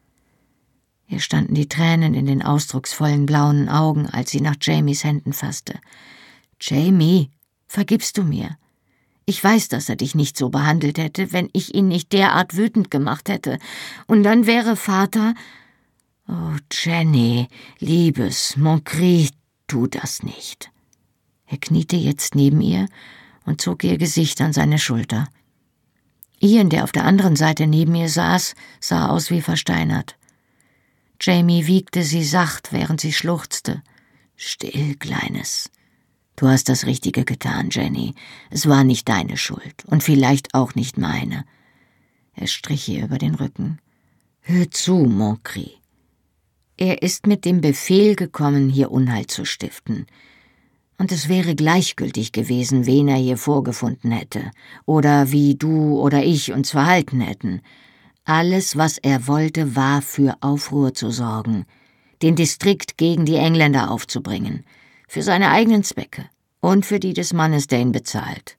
B: Ihr standen die Tränen in den ausdrucksvollen blauen Augen, als sie nach Jamies Händen fasste. »Jamie, vergibst du mir? Ich weiß, dass er dich nicht so behandelt hätte, wenn ich ihn nicht derart wütend gemacht hätte. Und dann wäre Vater... Oh, Jenny, Liebes, mon cri, tu das nicht.« Er kniete jetzt neben ihr und zog ihr Gesicht an seine Schulter. Ian, der auf der anderen Seite neben ihr saß, sah aus wie versteinert. Jamie wiegte sie sacht, während sie schluchzte. »Still, Kleines. Du hast das Richtige getan, Jenny. Es war nicht deine Schuld und vielleicht auch nicht meine.« Er strich ihr über den Rücken. »Hör zu, mon cri. Er ist mit dem Befehl gekommen, hier Unheil zu stiften. Und es wäre gleichgültig gewesen, wen er hier vorgefunden hätte, oder wie du oder ich uns verhalten hätten. Alles, was er wollte, war, für Aufruhr zu sorgen, den Distrikt gegen die Engländer aufzubringen, für seine eigenen Zwecke und für die des Mannes, der ihn bezahlt.«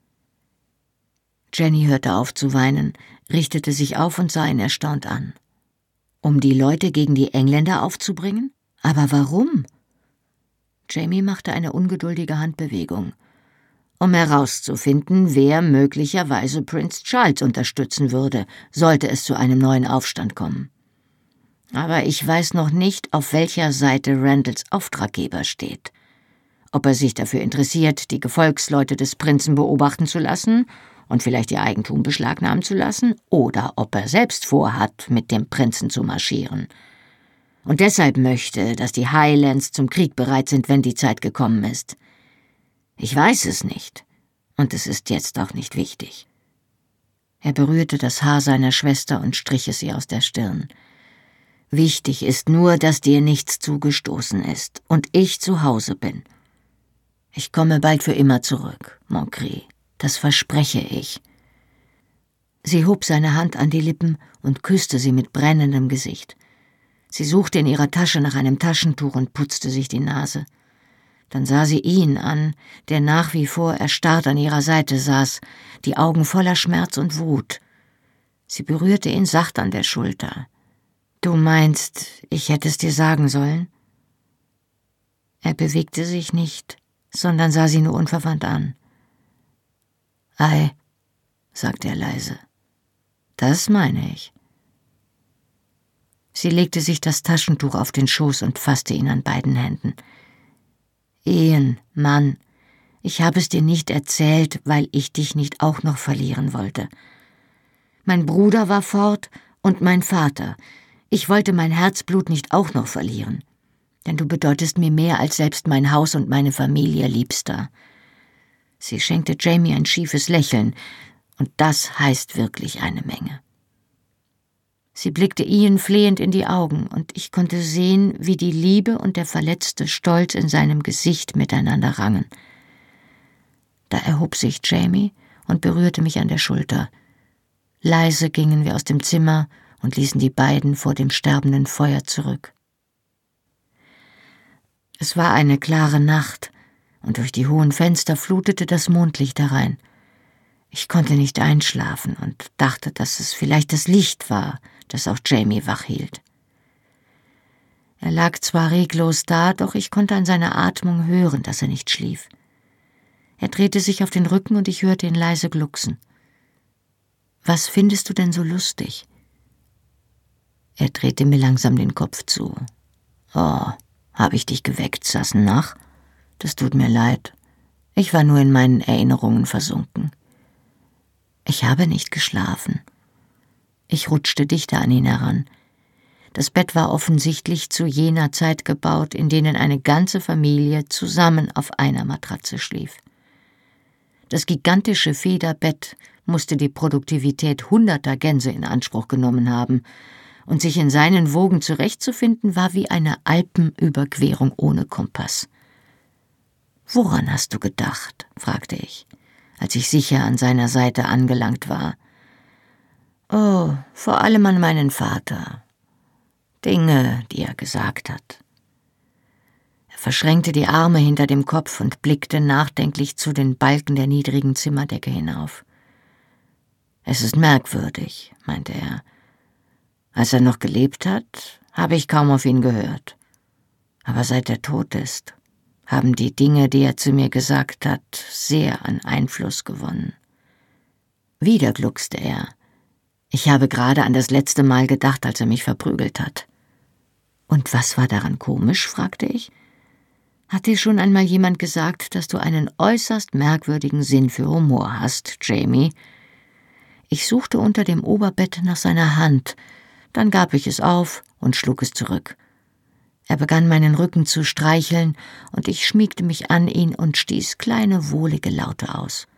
B: Jenny hörte auf zu weinen, richtete sich auf und sah ihn erstaunt an. Um die Leute gegen die Engländer aufzubringen? Aber warum? Jamie machte eine ungeduldige Handbewegung. Um herauszufinden, wer möglicherweise Prinz Charles unterstützen würde, sollte es zu einem neuen Aufstand kommen. Aber ich weiß noch nicht, auf welcher Seite Randalls Auftraggeber steht. Ob er sich dafür interessiert, die Gefolgsleute des Prinzen beobachten zu lassen und vielleicht ihr Eigentum beschlagnahmen zu lassen, oder ob er selbst vorhat, mit dem Prinzen zu marschieren. Und deshalb möchte, dass die Highlands zum Krieg bereit sind, wenn die Zeit gekommen ist. Ich weiß es nicht, und es ist jetzt auch nicht wichtig.« Er berührte das Haar seiner Schwester und strich es ihr aus der Stirn. »Wichtig ist nur, dass dir nichts zugestoßen ist und ich zu Hause bin. Ich komme bald für immer zurück, mon cri, das verspreche ich.« Sie hob seine Hand an die Lippen und küsste sie mit brennendem Gesicht. Sie suchte in ihrer Tasche nach einem Taschentuch und putzte sich die Nase. Dann sah sie ihn an, der nach wie vor erstarrt an ihrer Seite saß, die Augen voller Schmerz und Wut. Sie berührte ihn sacht an der Schulter. »Du meinst, ich hätte es dir sagen sollen?« Er bewegte sich nicht, sondern sah sie nur unverwandt an. »Ei«, sagte er leise, »das meine ich.« Sie legte sich das Taschentuch auf den Schoß und fasste ihn an beiden Händen. »Ian, Mann, ich habe es dir nicht erzählt, weil ich dich nicht auch noch verlieren wollte. Mein Bruder war fort und mein Vater. Ich wollte mein Herzblut nicht auch noch verlieren. denn du bedeutest mir mehr als selbst mein Haus und meine Familie, Liebster.« Sie schenkte Jamie ein schiefes Lächeln, und das heißt wirklich eine Menge. Sie blickte Ian flehend in die Augen, und ich konnte sehen, wie die Liebe und der verletzte Stolz in seinem Gesicht miteinander rangen. Da erhob sich Jamie und berührte mich an der Schulter. Leise gingen wir aus dem Zimmer und ließen die beiden vor dem sterbenden Feuer zurück. Es war eine klare Nacht, und durch die hohen Fenster flutete das Mondlicht herein. Ich konnte nicht einschlafen und dachte, dass es vielleicht das Licht war, das auch Jamie wach hielt. Er lag zwar reglos da, doch ich konnte an seiner Atmung hören, dass er nicht schlief. Er drehte sich auf den Rücken und ich hörte ihn leise glucksen. »Was findest du denn so lustig?« Er drehte mir langsam den Kopf zu. »Oh, habe ich dich geweckt, Sassenach? Das tut mir leid. Ich war nur in meinen Erinnerungen versunken.« Ich habe nicht geschlafen. Ich rutschte dichter an ihn heran. Das Bett war offensichtlich zu jener Zeit gebaut, in denen eine ganze Familie zusammen auf einer Matratze schlief. Das gigantische Federbett musste die Produktivität hunderter Gänse in Anspruch genommen haben, und sich in seinen Wogen zurechtzufinden, war wie eine Alpenüberquerung ohne Kompass. »Woran hast du gedacht?« fragte ich, als ich sicher an seiner Seite angelangt war. »Oh, vor allem an meinen Vater. Dinge, die er gesagt hat.« Er verschränkte die Arme hinter dem Kopf und blickte nachdenklich zu den Balken der niedrigen Zimmerdecke hinauf. »Es ist merkwürdig«, meinte er. »Als er noch gelebt hat, habe ich kaum auf ihn gehört. Aber seit er tot ist, haben die Dinge, die er zu mir gesagt hat, sehr an Einfluss gewonnen.« Wieder gluckste er. Ich habe gerade an das letzte Mal gedacht, als er mich verprügelt hat. »Und was war daran komisch?« fragte ich. »Hat dir schon einmal jemand gesagt, dass du einen äußerst merkwürdigen Sinn für Humor hast, Jamie?« Ich suchte unter dem Oberbett nach seiner Hand, dann gab ich es auf und schlug es zurück. Er begann meinen Rücken zu streicheln, und ich schmiegte mich an ihn und stieß kleine, wohlige Laute aus.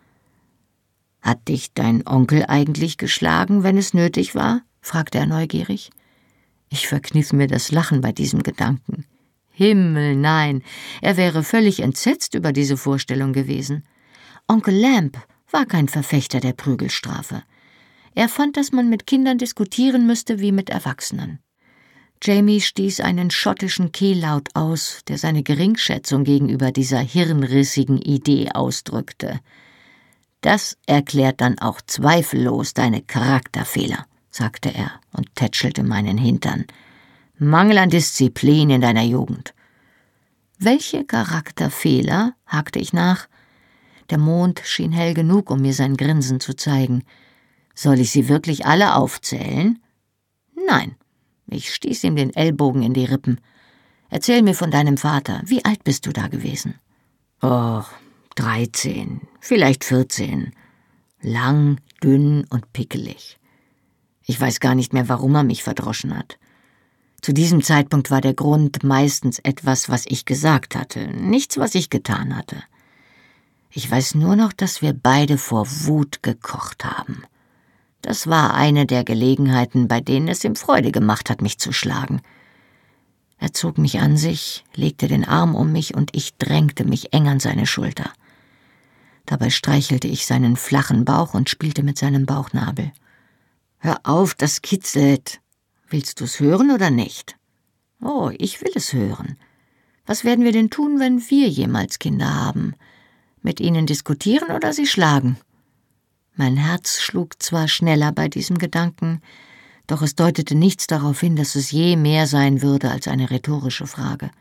B: »Hat dich dein Onkel eigentlich geschlagen, wenn es nötig war?« fragte er neugierig. Ich verkniff mir das Lachen bei diesem Gedanken. Himmel, nein, er wäre völlig entsetzt über diese Vorstellung gewesen. Onkel Lamb war kein Verfechter der Prügelstrafe. Er fand, dass man mit Kindern diskutieren müsste wie mit Erwachsenen. Jamie stieß einen schottischen Kehllaut aus, der seine Geringschätzung gegenüber dieser hirnrissigen Idee ausdrückte. »Das erklärt dann auch zweifellos deine Charakterfehler«, sagte er und tätschelte meinen Hintern. »Mangel an Disziplin in deiner Jugend.« »Welche Charakterfehler?« hakte ich nach. Der Mond schien hell genug, um mir sein Grinsen zu zeigen. »Soll ich sie wirklich alle aufzählen?« »Nein.« Ich stieß ihm den Ellbogen in die Rippen. »Erzähl mir von deinem Vater. Wie alt bist du da gewesen?« »Oh, dreizehn, vielleicht vierzehn. Lang, dünn und pickelig. Ich weiß gar nicht mehr, warum er mich verdroschen hat. Zu diesem Zeitpunkt war der Grund meistens etwas, was ich gesagt hatte, nichts, was ich getan hatte. Ich weiß nur noch, dass wir beide vor Wut gekocht haben. Das war eine der Gelegenheiten, bei denen es ihm Freude gemacht hat, mich zu schlagen. Er zog mich an sich, legte den Arm um mich und ich drängte mich eng an seine Schulter. Dabei streichelte ich seinen flachen Bauch und spielte mit seinem Bauchnabel. »Hör auf, das kitzelt. Willst du's hören oder nicht?« »Oh, ich will es hören. Was werden wir denn tun, wenn wir jemals Kinder haben? Mit ihnen diskutieren oder sie schlagen?« Mein Herz schlug zwar schneller bei diesem Gedanken, doch es deutete nichts darauf hin, dass es je mehr sein würde als eine rhetorische Frage.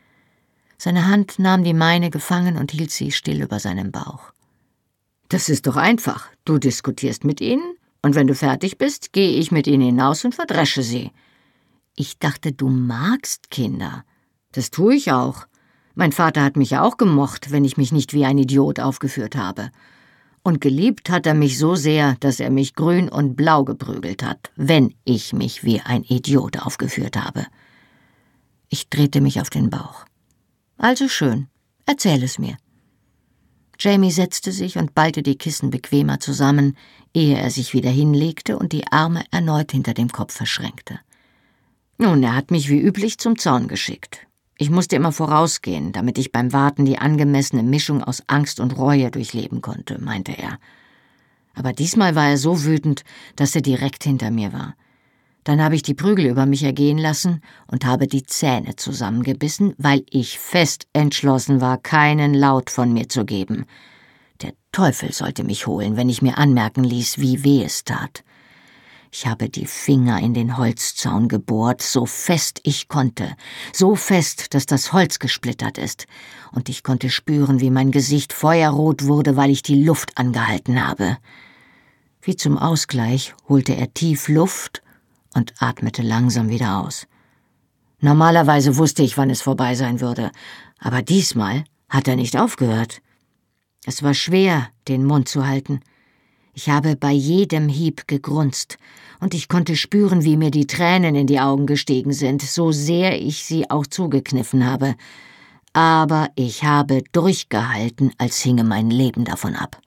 B: Seine Hand nahm die meine gefangen und hielt sie still über seinem Bauch. »Das ist doch einfach. Du diskutierst mit ihnen, und wenn du fertig bist, gehe ich mit ihnen hinaus und verdresche sie.« »Ich dachte, du magst Kinder.« »Das tue ich auch. Mein Vater hat mich auch gemocht, wenn ich mich nicht wie ein Idiot aufgeführt habe. Und geliebt hat er mich so sehr, dass er mich grün und blau geprügelt hat, wenn ich mich wie ein Idiot aufgeführt habe.« Ich drehte mich auf den Bauch. »Also schön, erzähl es mir.« Jamie setzte sich und ballte die Kissen bequemer zusammen, ehe er sich wieder hinlegte und die Arme erneut hinter dem Kopf verschränkte. »Nun, er hat mich wie üblich zum Zaun geschickt. Ich musste immer vorausgehen, damit ich beim Warten die angemessene Mischung aus Angst und Reue durchleben konnte«, meinte er. Aber diesmal war er so wütend, dass er direkt hinter mir war. Dann habe ich die Prügel über mich ergehen lassen und habe die Zähne zusammengebissen, weil ich fest entschlossen war, keinen Laut von mir zu geben. Der Teufel sollte mich holen, wenn ich mir anmerken ließ, wie weh es tat. Ich habe die Finger in den Holzzaun gebohrt, so fest ich konnte, so fest, dass das Holz gesplittert ist, und ich konnte spüren, wie mein Gesicht feuerrot wurde, weil ich die Luft angehalten habe. Wie zum Ausgleich holte er tief Luft und atmete langsam wieder aus. Normalerweise wusste ich, wann es vorbei sein würde, aber diesmal hat er nicht aufgehört. Es war schwer, den Mund zu halten. Ich habe bei jedem Hieb gegrunzt, und ich konnte spüren, wie mir die Tränen in die Augen gestiegen sind, so sehr ich sie auch zugekniffen habe. Aber ich habe durchgehalten, als hinge mein Leben davon ab.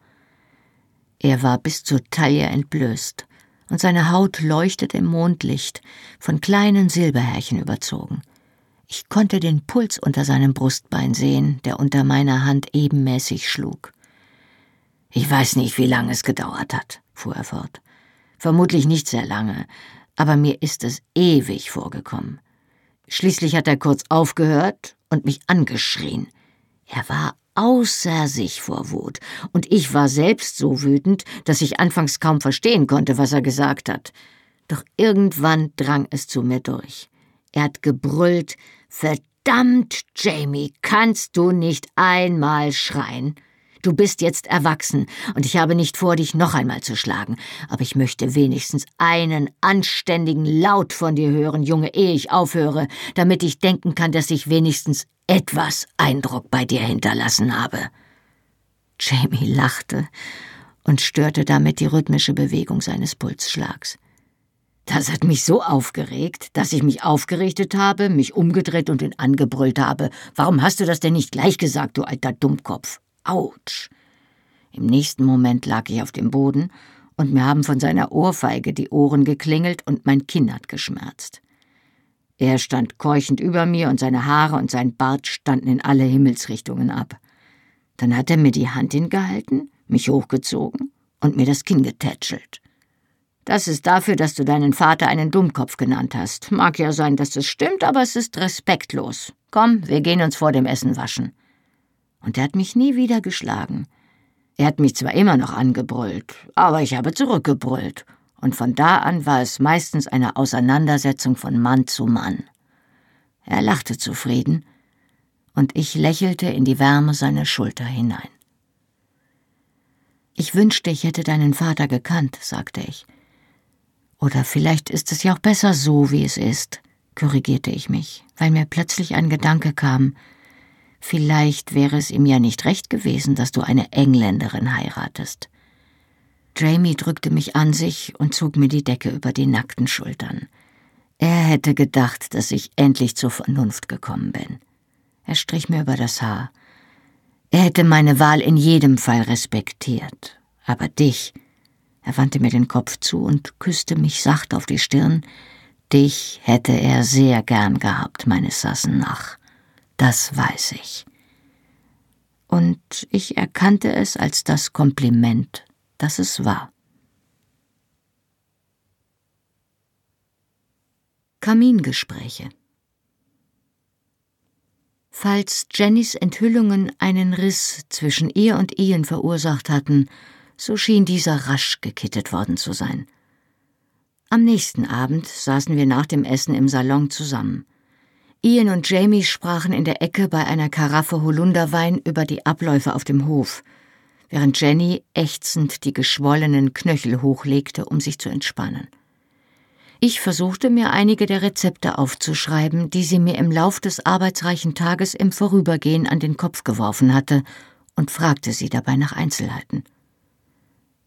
B: Er war bis zur Taille entblößt, und seine Haut leuchtete im Mondlicht, von kleinen Silberhärchen überzogen. Ich konnte den Puls unter seinem Brustbein sehen, der unter meiner Hand ebenmäßig schlug. »Ich weiß nicht, wie lange es gedauert hat«, fuhr er fort. »Vermutlich nicht sehr lange, aber mir ist es ewig vorgekommen. Schließlich hat er kurz aufgehört und mich angeschrien. Er war außer sich vor Wut, und ich war selbst so wütend, dass ich anfangs kaum verstehen konnte, was er gesagt hat. Doch irgendwann drang es zu mir durch. Er hat gebrüllt: »Verdammt, Jamie, kannst du nicht einmal schreien? Du bist jetzt erwachsen, und ich habe nicht vor, dich noch einmal zu schlagen, aber ich möchte wenigstens einen anständigen Laut von dir hören, Junge, ehe ich aufhöre, damit ich denken kann, dass ich wenigstens etwas Eindruck bei dir hinterlassen habe.« Jamie lachte und störte damit die rhythmische Bewegung seines Pulsschlags. »Das hat mich so aufgeregt, dass ich mich aufgerichtet habe, mich umgedreht und ihn angebrüllt habe. Warum hast du das denn nicht gleich gesagt, du alter Dummkopf? Autsch!« Im nächsten Moment lag ich auf dem Boden, und mir haben von seiner Ohrfeige die Ohren geklingelt und mein Kinn hat geschmerzt. Er stand keuchend über mir, und seine Haare und sein Bart standen in alle Himmelsrichtungen ab. Dann hat er mir die Hand hingehalten, mich hochgezogen und mir das Kinn getätschelt. »Das ist dafür, dass du deinen Vater einen Dummkopf genannt hast. Mag ja sein, dass es stimmt, aber es ist respektlos. Komm, wir gehen uns vor dem Essen waschen.« Und er hat mich nie wieder geschlagen. Er hat mich zwar immer noch angebrüllt, aber ich habe zurückgebrüllt, und von da an war es meistens eine Auseinandersetzung von Mann zu Mann. Er lachte zufrieden, und ich lächelte in die Wärme seiner Schulter hinein. »Ich wünschte, ich hätte deinen Vater gekannt«, sagte ich. »Oder vielleicht ist es ja auch besser so, wie es ist«, korrigierte ich mich, weil mir plötzlich ein Gedanke kam: Vielleicht wäre es ihm ja nicht recht gewesen, dass du eine Engländerin heiratest. Jamie drückte mich an sich und zog mir die Decke über die nackten Schultern. Er hätte gedacht, dass ich endlich zur Vernunft gekommen bin. Er strich mir über das Haar. Er hätte meine Wahl in jedem Fall respektiert. Aber dich, er wandte mir den Kopf zu und küsste mich sacht auf die Stirn, dich hätte er sehr gern gehabt, meine Sassenach. Das weiß ich. Und ich erkannte es als das Kompliment, das es war. Kamingespräche. Falls Jennys Enthüllungen einen Riss zwischen ihr und Ian verursacht hatten, so schien dieser rasch gekittet worden zu sein. Am nächsten Abend saßen wir nach dem Essen im Salon zusammen. Ian und Jamie sprachen in der Ecke bei einer Karaffe Holunderwein über die Abläufe auf dem Hof, während Jenny ächzend die geschwollenen Knöchel hochlegte, um sich zu entspannen. Ich versuchte mir einige der Rezepte aufzuschreiben, die sie mir im Lauf des arbeitsreichen Tages im Vorübergehen an den Kopf geworfen hatte, und fragte sie dabei nach Einzelheiten.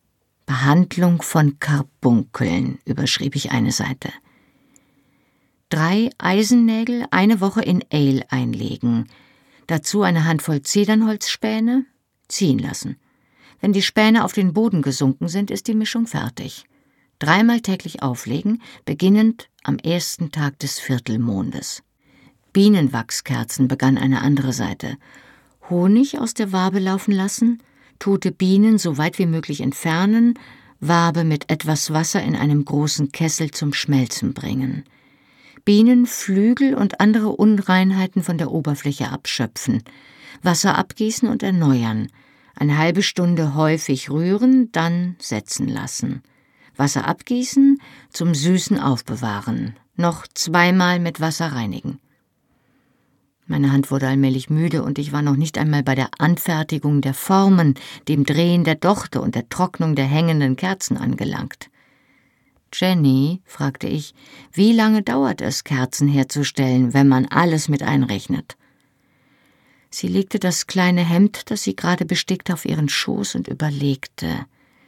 B: Behandlung von Karbunkeln, überschrieb ich eine Seite. Drei Eisennägel eine Woche in Ale einlegen. Dazu eine Handvoll Zedernholzspäne, ziehen lassen. Wenn die Späne auf den Boden gesunken sind, ist die Mischung fertig. Dreimal täglich auflegen, beginnend am ersten Tag des Viertelmondes. Bienenwachskerzen begann eine andere Seite. Honig aus der Wabe laufen lassen, tote Bienen so weit wie möglich entfernen, Wabe mit etwas Wasser in einem großen Kessel zum Schmelzen bringen. Bienen, Flügel und andere Unreinheiten von der Oberfläche abschöpfen, Wasser abgießen und erneuern, eine halbe Stunde häufig rühren, dann setzen lassen. Wasser abgießen, zum Süßen aufbewahren, noch zweimal mit Wasser reinigen. Meine Hand wurde allmählich müde und ich war noch nicht einmal bei der Anfertigung der Formen, dem Drehen der Dochte und der Trocknung der hängenden Kerzen angelangt. »Jenny«, fragte ich, »wie lange dauert es, Kerzen herzustellen, wenn man alles mit einrechnet?« Sie legte das kleine Hemd, das sie gerade bestickte, auf ihren Schoß und überlegte.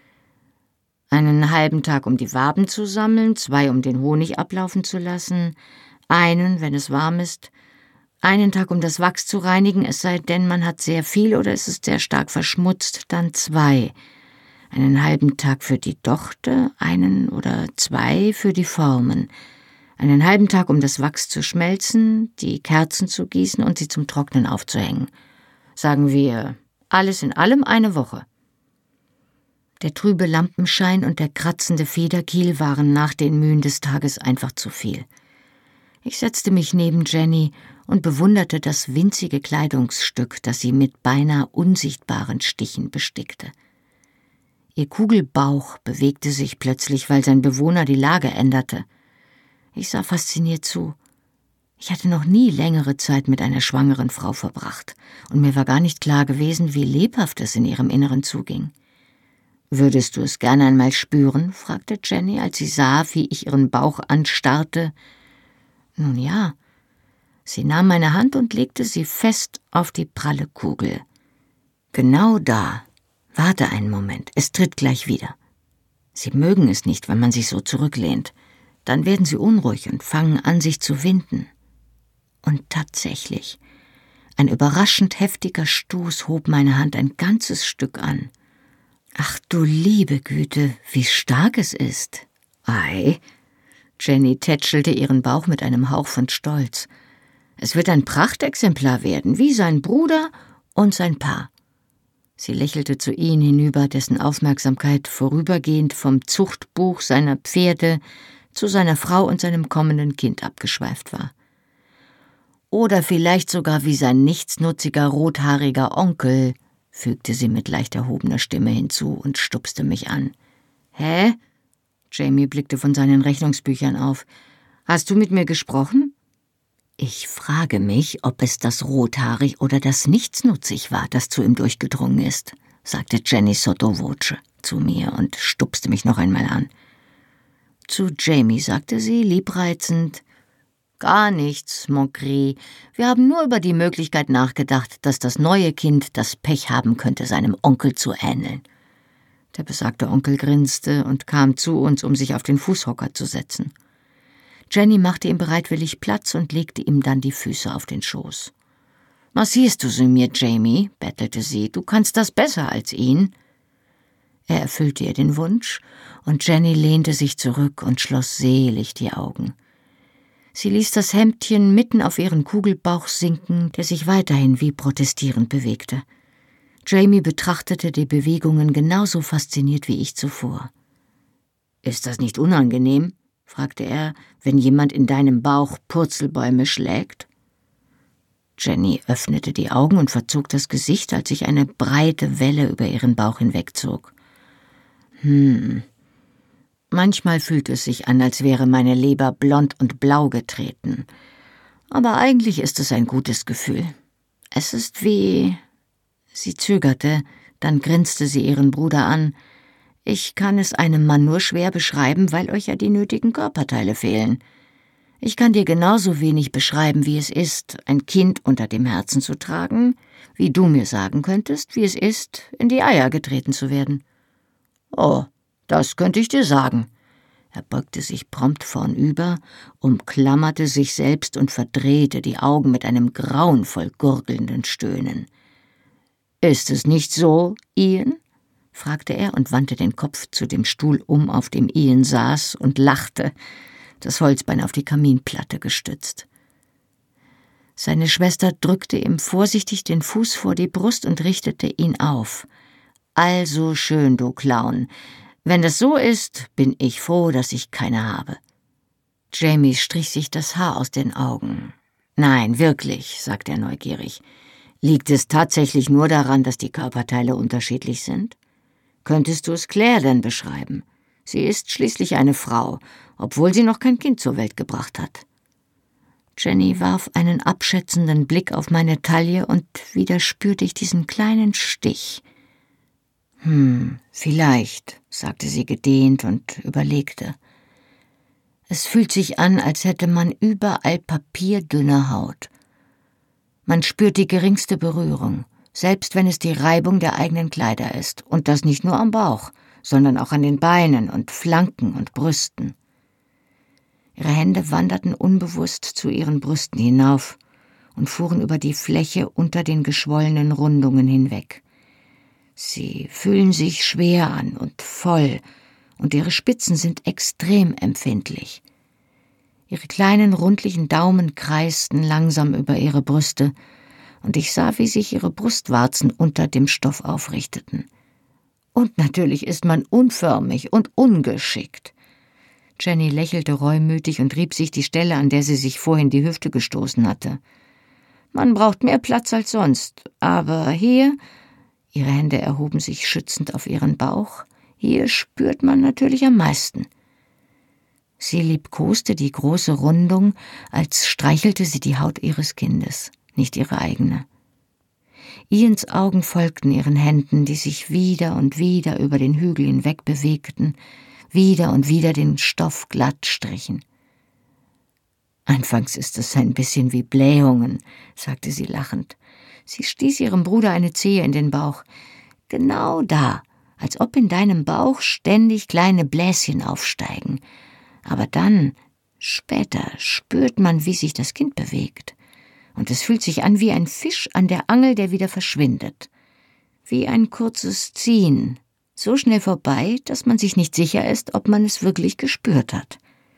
B: »Einen halben Tag, um die Waben zu sammeln, zwei, um den Honig ablaufen zu lassen, einen, wenn es warm ist, einen Tag, um das Wachs zu reinigen, es sei denn, man hat sehr viel oder es ist sehr stark verschmutzt, dann zwei. Einen halben Tag für die Dochte, einen oder zwei für die Formen. Einen halben Tag, um das Wachs zu schmelzen, die Kerzen zu gießen und sie zum Trocknen aufzuhängen. Sagen wir, alles in allem eine Woche.« Der trübe Lampenschein und der kratzende Federkiel waren nach den Mühen des Tages einfach zu viel. Ich setzte mich neben Jenny und bewunderte das winzige Kleidungsstück, das sie mit beinahe unsichtbaren Stichen bestickte. Ihr Kugelbauch bewegte sich plötzlich, weil sein Bewohner die Lage änderte. Ich sah fasziniert zu. Ich hatte noch nie längere Zeit mit einer schwangeren Frau verbracht, und mir war gar nicht klar gewesen, wie lebhaft es in ihrem Inneren zuging. »Würdest du es gerne einmal spüren?« fragte Jenny, als sie sah, wie ich ihren Bauch anstarrte. »Nun ja.« Sie nahm meine Hand und legte sie fest auf die pralle Kugel. »Genau da. Warte einen Moment, es tritt gleich wieder. Sie mögen es nicht, wenn man sich so zurücklehnt. Dann werden sie unruhig und fangen an, sich zu winden.« Und tatsächlich, ein überraschend heftiger Stoß hob meine Hand ein ganzes Stück an. »Ach du liebe Güte, wie stark es ist!« »Ei!« Jenny tätschelte ihren Bauch mit einem Hauch von Stolz. »Es wird ein Prachtexemplar werden, wie sein Bruder und sein Paar.« Sie lächelte zu ihm hinüber, dessen Aufmerksamkeit vorübergehend vom Zuchtbuch seiner Pferde zu seiner Frau und seinem kommenden Kind abgeschweift war. »Oder vielleicht sogar wie sein nichtsnutziger, rothaariger Onkel«, fügte sie mit leicht erhobener Stimme hinzu und stupste mich an. »Hä?« Jamie blickte von seinen Rechnungsbüchern auf. »Hast du mit mir gesprochen?« »Ich frage mich, ob es das rothaarig oder das nichtsnutzig war, das zu ihm durchgedrungen ist«, sagte Jenny sotto voce zu mir und stupste mich noch einmal an. Zu Jamie sagte sie, liebreizend, »Gar nichts, mon gris. Wir haben nur über die Möglichkeit nachgedacht, dass das neue Kind das Pech haben könnte, seinem Onkel zu ähneln.« Der besagte Onkel grinste und kam zu uns, um sich auf den Fußhocker zu setzen. Jenny machte ihm bereitwillig Platz und legte ihm dann die Füße auf den Schoß. »Massierst du sie mir, Jamie?« bettelte sie. »Du kannst das besser als ihn.« Er erfüllte ihr den Wunsch, und Jenny lehnte sich zurück und schloss selig die Augen. Sie ließ das Hemdchen mitten auf ihren Kugelbauch sinken, der sich weiterhin wie protestierend bewegte. Jamie betrachtete die Bewegungen genauso fasziniert wie ich zuvor. »Ist das nicht unangenehm?« fragte er, »wenn jemand in deinem Bauch Purzelbäume schlägt?« Jenny öffnete die Augen und verzog das Gesicht, als sich eine breite Welle über ihren Bauch hinwegzog. »Hm, manchmal fühlt es sich an, als wäre meine Leber blond und blau getreten. Aber eigentlich ist es ein gutes Gefühl. Es ist wie...« Sie zögerte, dann grinste sie ihren Bruder an. »Ich kann es einem Mann nur schwer beschreiben, weil euch ja die nötigen Körperteile fehlen. Ich kann dir genauso wenig beschreiben, wie es ist, ein Kind unter dem Herzen zu tragen, wie du mir sagen könntest, wie es ist, in die Eier getreten zu werden.« »Oh, das könnte ich dir sagen.« Er beugte sich prompt vornüber, umklammerte sich selbst und verdrehte die Augen mit einem grauenvoll gurgelnden Stöhnen. »Ist es nicht so, Ian?« fragte er und wandte den Kopf zu dem Stuhl um, auf dem Ian saß, und lachte, das Holzbein auf die Kaminplatte gestützt. Seine Schwester drückte ihm vorsichtig den Fuß vor die Brust und richtete ihn auf. »Also schön, du Clown. Wenn das so ist, bin ich froh, dass ich keine habe.« Jamie strich sich das Haar aus den Augen. »Nein, wirklich«, sagte er neugierig. »Liegt es tatsächlich nur daran, dass die Körperteile unterschiedlich sind? Könntest du es Claire denn beschreiben? Sie ist schließlich eine Frau, obwohl sie noch kein Kind zur Welt gebracht hat.« Jenny warf einen abschätzenden Blick auf meine Taille, und wieder spürte ich diesen kleinen Stich. »Hm, vielleicht«, sagte sie gedehnt und überlegte. »Es fühlt sich an, als hätte man überall papierdünne Haut. Man spürt die geringste Berührung, selbst wenn es die Reibung der eigenen Kleider ist, und das nicht nur am Bauch, sondern auch an den Beinen und Flanken und Brüsten.« Ihre Hände wanderten unbewusst zu ihren Brüsten hinauf und fuhren über die Fläche unter den geschwollenen Rundungen hinweg. Sie fühlen sich schwer an und voll, und ihre Spitzen sind extrem empfindlich. Ihre kleinen, rundlichen Daumen kreisten langsam über ihre Brüste, und ich sah, wie sich ihre Brustwarzen unter dem Stoff aufrichteten. Und natürlich ist man unförmig und ungeschickt. Jenny lächelte reumütig und rieb sich die Stelle, an der sie sich vorhin die Hüfte gestoßen hatte. »Man braucht mehr Platz als sonst, aber hier...« Ihre Hände erhoben sich schützend auf ihren Bauch. »Hier spürt man natürlich am meisten.« Sie liebkoste die große Rundung, als streichelte sie die Haut ihres Kindes, nicht ihre eigene. Ians Augen folgten ihren Händen, die sich wieder und wieder über den Hügel hinweg bewegten, wieder und wieder den Stoff glatt strichen. »Anfangs ist es ein bisschen wie Blähungen«, sagte sie lachend. Sie stieß ihrem Bruder eine Zehe in den Bauch. »Genau da, als ob in deinem Bauch ständig kleine Bläschen aufsteigen. Aber dann, später, spürt man, wie sich das Kind bewegt. Und es fühlt sich an wie ein Fisch an der Angel, der wieder verschwindet. Wie ein kurzes Ziehen. So schnell vorbei, dass man sich nicht sicher ist, ob man es wirklich gespürt hat.«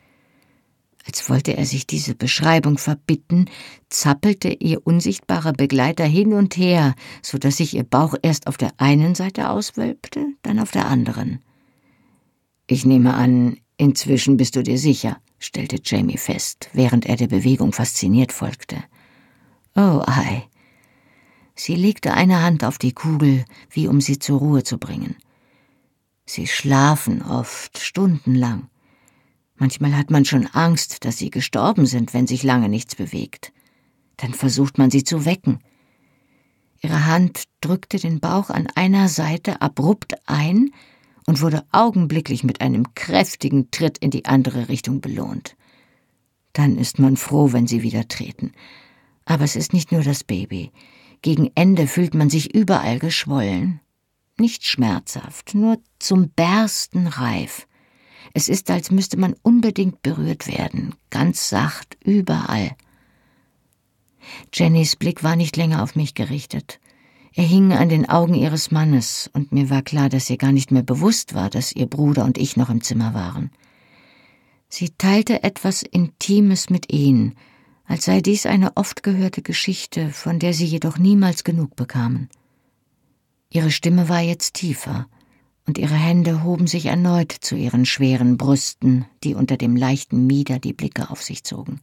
B: Als wollte er sich diese Beschreibung verbitten, zappelte ihr unsichtbarer Begleiter hin und her, so dass sich ihr Bauch erst auf der einen Seite auswölbte, dann auf der anderen. »Ich nehme an, inzwischen bist du dir sicher«, stellte Jamie fest, während er der Bewegung fasziniert folgte. »Oh, ei.« Sie legte eine Hand auf die Kugel, wie um sie zur Ruhe zu bringen. Sie schlafen oft stundenlang. Manchmal hat man schon Angst, dass sie gestorben sind, wenn sich lange nichts bewegt. Dann versucht man sie zu wecken. Ihre Hand drückte den Bauch an einer Seite abrupt ein und wurde augenblicklich mit einem kräftigen Tritt in die andere Richtung belohnt. Dann ist man froh, wenn sie wieder treten. Aber es ist nicht nur das Baby. Gegen Ende fühlt man sich überall geschwollen. Nicht schmerzhaft, nur zum Bersten reif. Es ist, als müsste man unbedingt berührt werden, ganz sacht, überall. Jennys Blick war nicht länger auf mich gerichtet. Er hing an den Augen ihres Mannes, und mir war klar, dass ihr gar nicht mehr bewusst war, dass ihr Bruder und ich noch im Zimmer waren. Sie teilte etwas Intimes mit ihm, als sei dies eine oft gehörte Geschichte, von der sie jedoch niemals genug bekamen. Ihre Stimme war jetzt tiefer, und ihre Hände hoben sich erneut zu ihren schweren Brüsten, die unter dem leichten Mieder die Blicke auf sich zogen.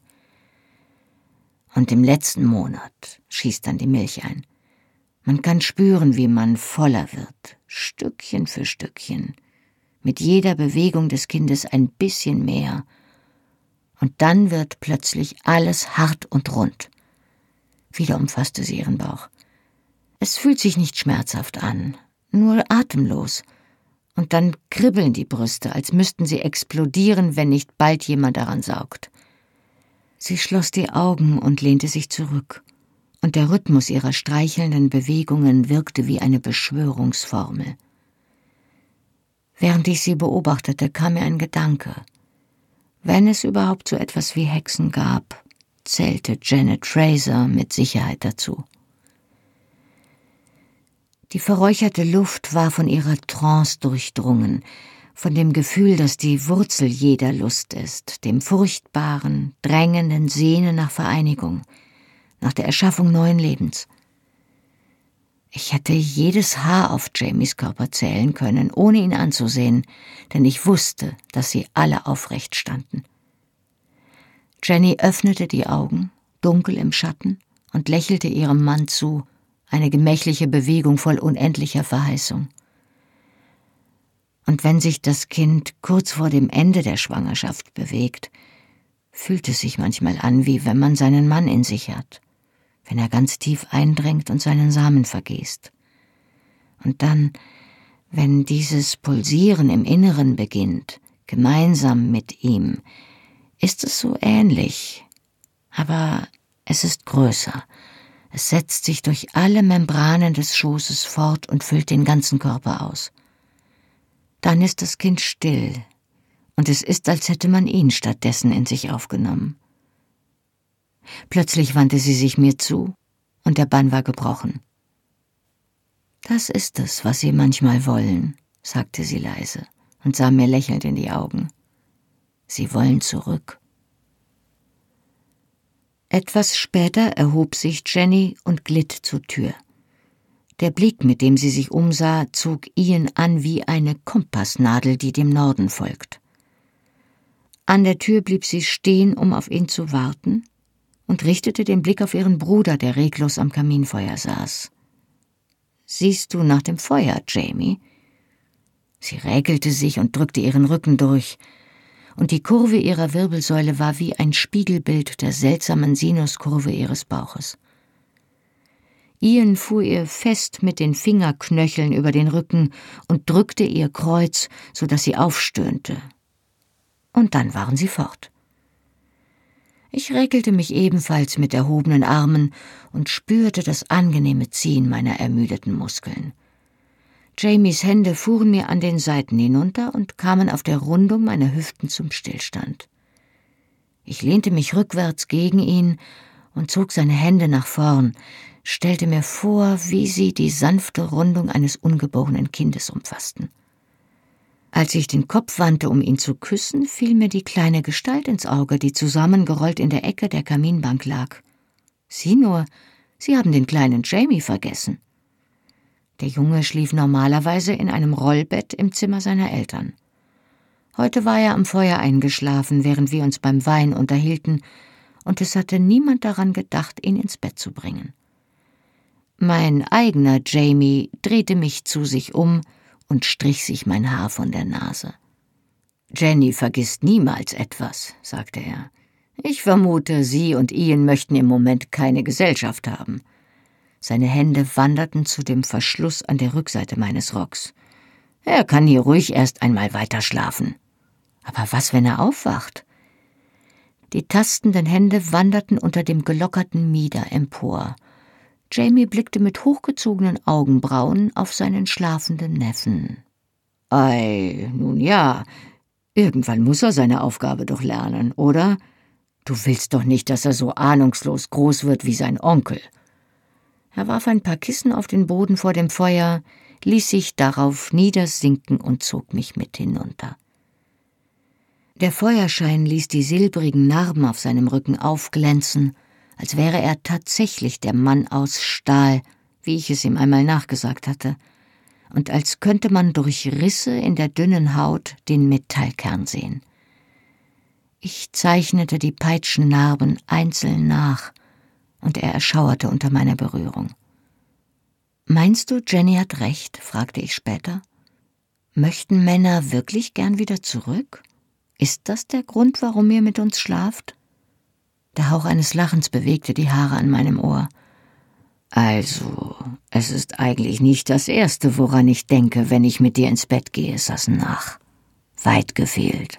B: Und im letzten Monat schießt dann die Milch ein. Man kann spüren, wie man voller wird, Stückchen für Stückchen, mit jeder Bewegung des Kindes ein bisschen mehr. Und dann wird plötzlich alles hart und rund. Wieder umfasste sie ihren Bauch. Es fühlt sich nicht schmerzhaft an, nur atemlos. Und dann kribbeln die Brüste, als müssten sie explodieren, wenn nicht bald jemand daran saugt. Sie schloss die Augen und lehnte sich zurück, und der Rhythmus ihrer streichelnden Bewegungen wirkte wie eine Beschwörungsformel. Während ich sie beobachtete, kam mir ein Gedanke. Wenn es überhaupt so etwas wie Hexen gab, zählte Janet Fraser mit Sicherheit dazu. Die verräucherte Luft war von ihrer Trance durchdrungen, von dem Gefühl, das die Wurzel jeder Lust ist, dem furchtbaren, drängenden Sehnen nach Vereinigung, nach der Erschaffung neuen Lebens. Ich hätte jedes Haar auf Jamies Körper zählen können, ohne ihn anzusehen, denn ich wusste, dass sie alle aufrecht standen. Jenny öffnete die Augen, dunkel im Schatten, und lächelte ihrem Mann zu, eine gemächliche Bewegung voll unendlicher Verheißung. Und wenn sich das Kind kurz vor dem Ende der Schwangerschaft bewegt, fühlt es sich manchmal an, wie wenn man seinen Mann in sich hat, wenn er ganz tief eindringt und seinen Samen vergießt. Und dann, wenn dieses Pulsieren im Inneren beginnt, gemeinsam mit ihm, ist es so ähnlich, aber es ist größer. Es setzt sich durch alle Membranen des Schoßes fort und füllt den ganzen Körper aus. Dann ist das Kind still, und es ist, als hätte man ihn stattdessen in sich aufgenommen. Plötzlich wandte sie sich mir zu, und der Bann war gebrochen. »Das ist es, was Sie manchmal wollen«, sagte sie leise und sah mir lächelnd in die Augen. »Sie wollen zurück.« Etwas später erhob sich Jenny und glitt zur Tür. Der Blick, mit dem sie sich umsah, zog Ian an wie eine Kompassnadel, die dem Norden folgt. An der Tür blieb sie stehen, um auf ihn zu warten, und richtete den Blick auf ihren Bruder, der reglos am Kaminfeuer saß. »Siehst du nach dem Feuer, Jamie?« Sie räkelte sich und drückte ihren Rücken durch, und die Kurve ihrer Wirbelsäule war wie ein Spiegelbild der seltsamen Sinuskurve ihres Bauches. Ian fuhr ihr fest mit den Fingerknöcheln über den Rücken und drückte ihr Kreuz, so dass sie aufstöhnte. Und dann waren sie fort. Ich räkelte mich ebenfalls mit erhobenen Armen und spürte das angenehme Ziehen meiner ermüdeten Muskeln. Jamies Hände fuhren mir an den Seiten hinunter und kamen auf der Rundung meiner Hüften zum Stillstand. Ich lehnte mich rückwärts gegen ihn und zog seine Hände nach vorn, stellte mir vor, wie sie die sanfte Rundung eines ungeborenen Kindes umfassten. Als ich den Kopf wandte, um ihn zu küssen, fiel mir die kleine Gestalt ins Auge, die zusammengerollt in der Ecke der Kaminbank lag. Sieh nur, Sie haben den kleinen Jamie vergessen. Der Junge schlief normalerweise in einem Rollbett im Zimmer seiner Eltern. Heute war er am Feuer eingeschlafen, während wir uns beim Wein unterhielten, und es hatte niemand daran gedacht, ihn ins Bett zu bringen. Mein eigener Jamie drehte mich zu sich um und strich sich mein Haar von der Nase. »Jenny vergisst niemals etwas«, sagte er. »Ich vermute, Sie und Ian möchten im Moment keine Gesellschaft haben.« Seine Hände wanderten zu dem Verschluss an der Rückseite meines Rocks. »Er kann hier ruhig erst einmal weiter schlafen.« »Aber was, wenn er aufwacht?« Die tastenden Hände wanderten unter dem gelockerten Mieder empor. Jamie blickte mit hochgezogenen Augenbrauen auf seinen schlafenden Neffen. »Ei, nun ja, irgendwann muss er seine Aufgabe doch lernen, oder? Du willst doch nicht, dass er so ahnungslos groß wird wie sein Onkel.« Er warf ein paar Kissen auf den Boden vor dem Feuer, ließ sich darauf niedersinken und zog mich mit hinunter. Der Feuerschein ließ die silbrigen Narben auf seinem Rücken aufglänzen, als wäre er tatsächlich der Mann aus Stahl, wie ich es ihm einmal nachgesagt hatte, und als könnte man durch Risse in der dünnen Haut den Metallkern sehen. Ich zeichnete die Peitschennarben einzeln nach, und er erschauerte unter meiner Berührung. »Meinst du, Jenny hat recht?« fragte ich später. »Möchten Männer wirklich gern wieder zurück? Ist das der Grund, warum ihr mit uns schlaft?« Der Hauch eines Lachens bewegte die Haare an meinem Ohr. »Also, es ist eigentlich nicht das Erste, woran ich denke, wenn ich mit dir ins Bett gehe, Sassenach. Weit gefehlt.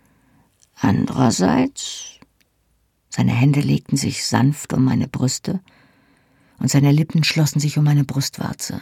B: Andererseits...« Seine Hände legten sich sanft um meine Brüste, und seine Lippen schlossen sich um meine Brustwarze.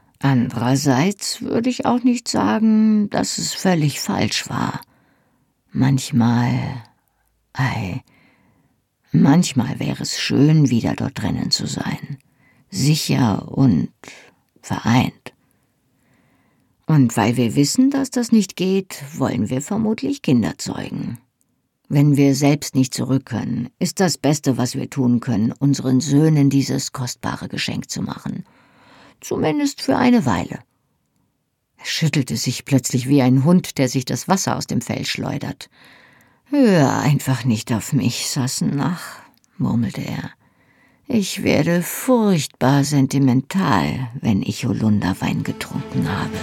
B: »Andererseits würde ich auch nicht sagen, dass es völlig falsch war. Manchmal, ei, manchmal wäre es schön, wieder dort drinnen zu sein, sicher und vereint. Und weil wir wissen, dass das nicht geht, wollen wir vermutlich Kinder zeugen. Wenn wir selbst nicht zurück können, ist das Beste, was wir tun können, unseren Söhnen dieses kostbare Geschenk zu machen. Zumindest für eine Weile. Er schüttelte sich plötzlich wie ein Hund, der sich das Wasser aus dem Fell schleudert. »Hör einfach nicht auf mich, Sassenach«, murmelte er. »Ich werde furchtbar sentimental, wenn ich Holunderwein getrunken habe.«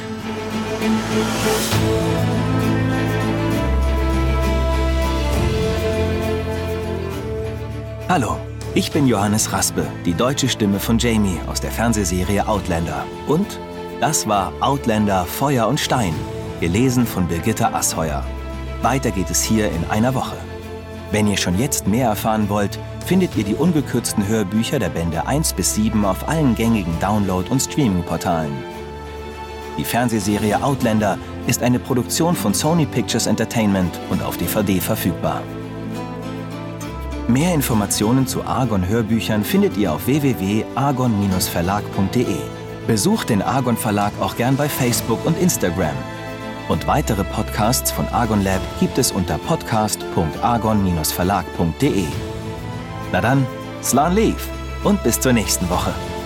A: Hallo, ich bin Johannes Raspe, die deutsche Stimme von Jamie aus der Fernsehserie Outlander. Und das war Outlander Feuer und Stein, gelesen von Birgitta Asheuer. Weiter geht es hier in einer Woche. Wenn ihr schon jetzt mehr erfahren wollt, findet ihr die ungekürzten Hörbücher der Bände eins bis sieben auf allen gängigen Download- und Streaming-Portalen. Die Fernsehserie Outlander ist eine Produktion von Sony Pictures Entertainment und auf D V D verfügbar. Mehr Informationen zu Argon-Hörbüchern findet ihr auf w w w punkt argon verlag punkt de. Besucht den Argon Verlag auch gern bei Facebook und Instagram. Und weitere Podcasts von Argon Lab gibt es unter podcast punkt argon verlag punkt de. Na dann, Slan Leaf und bis zur nächsten Woche.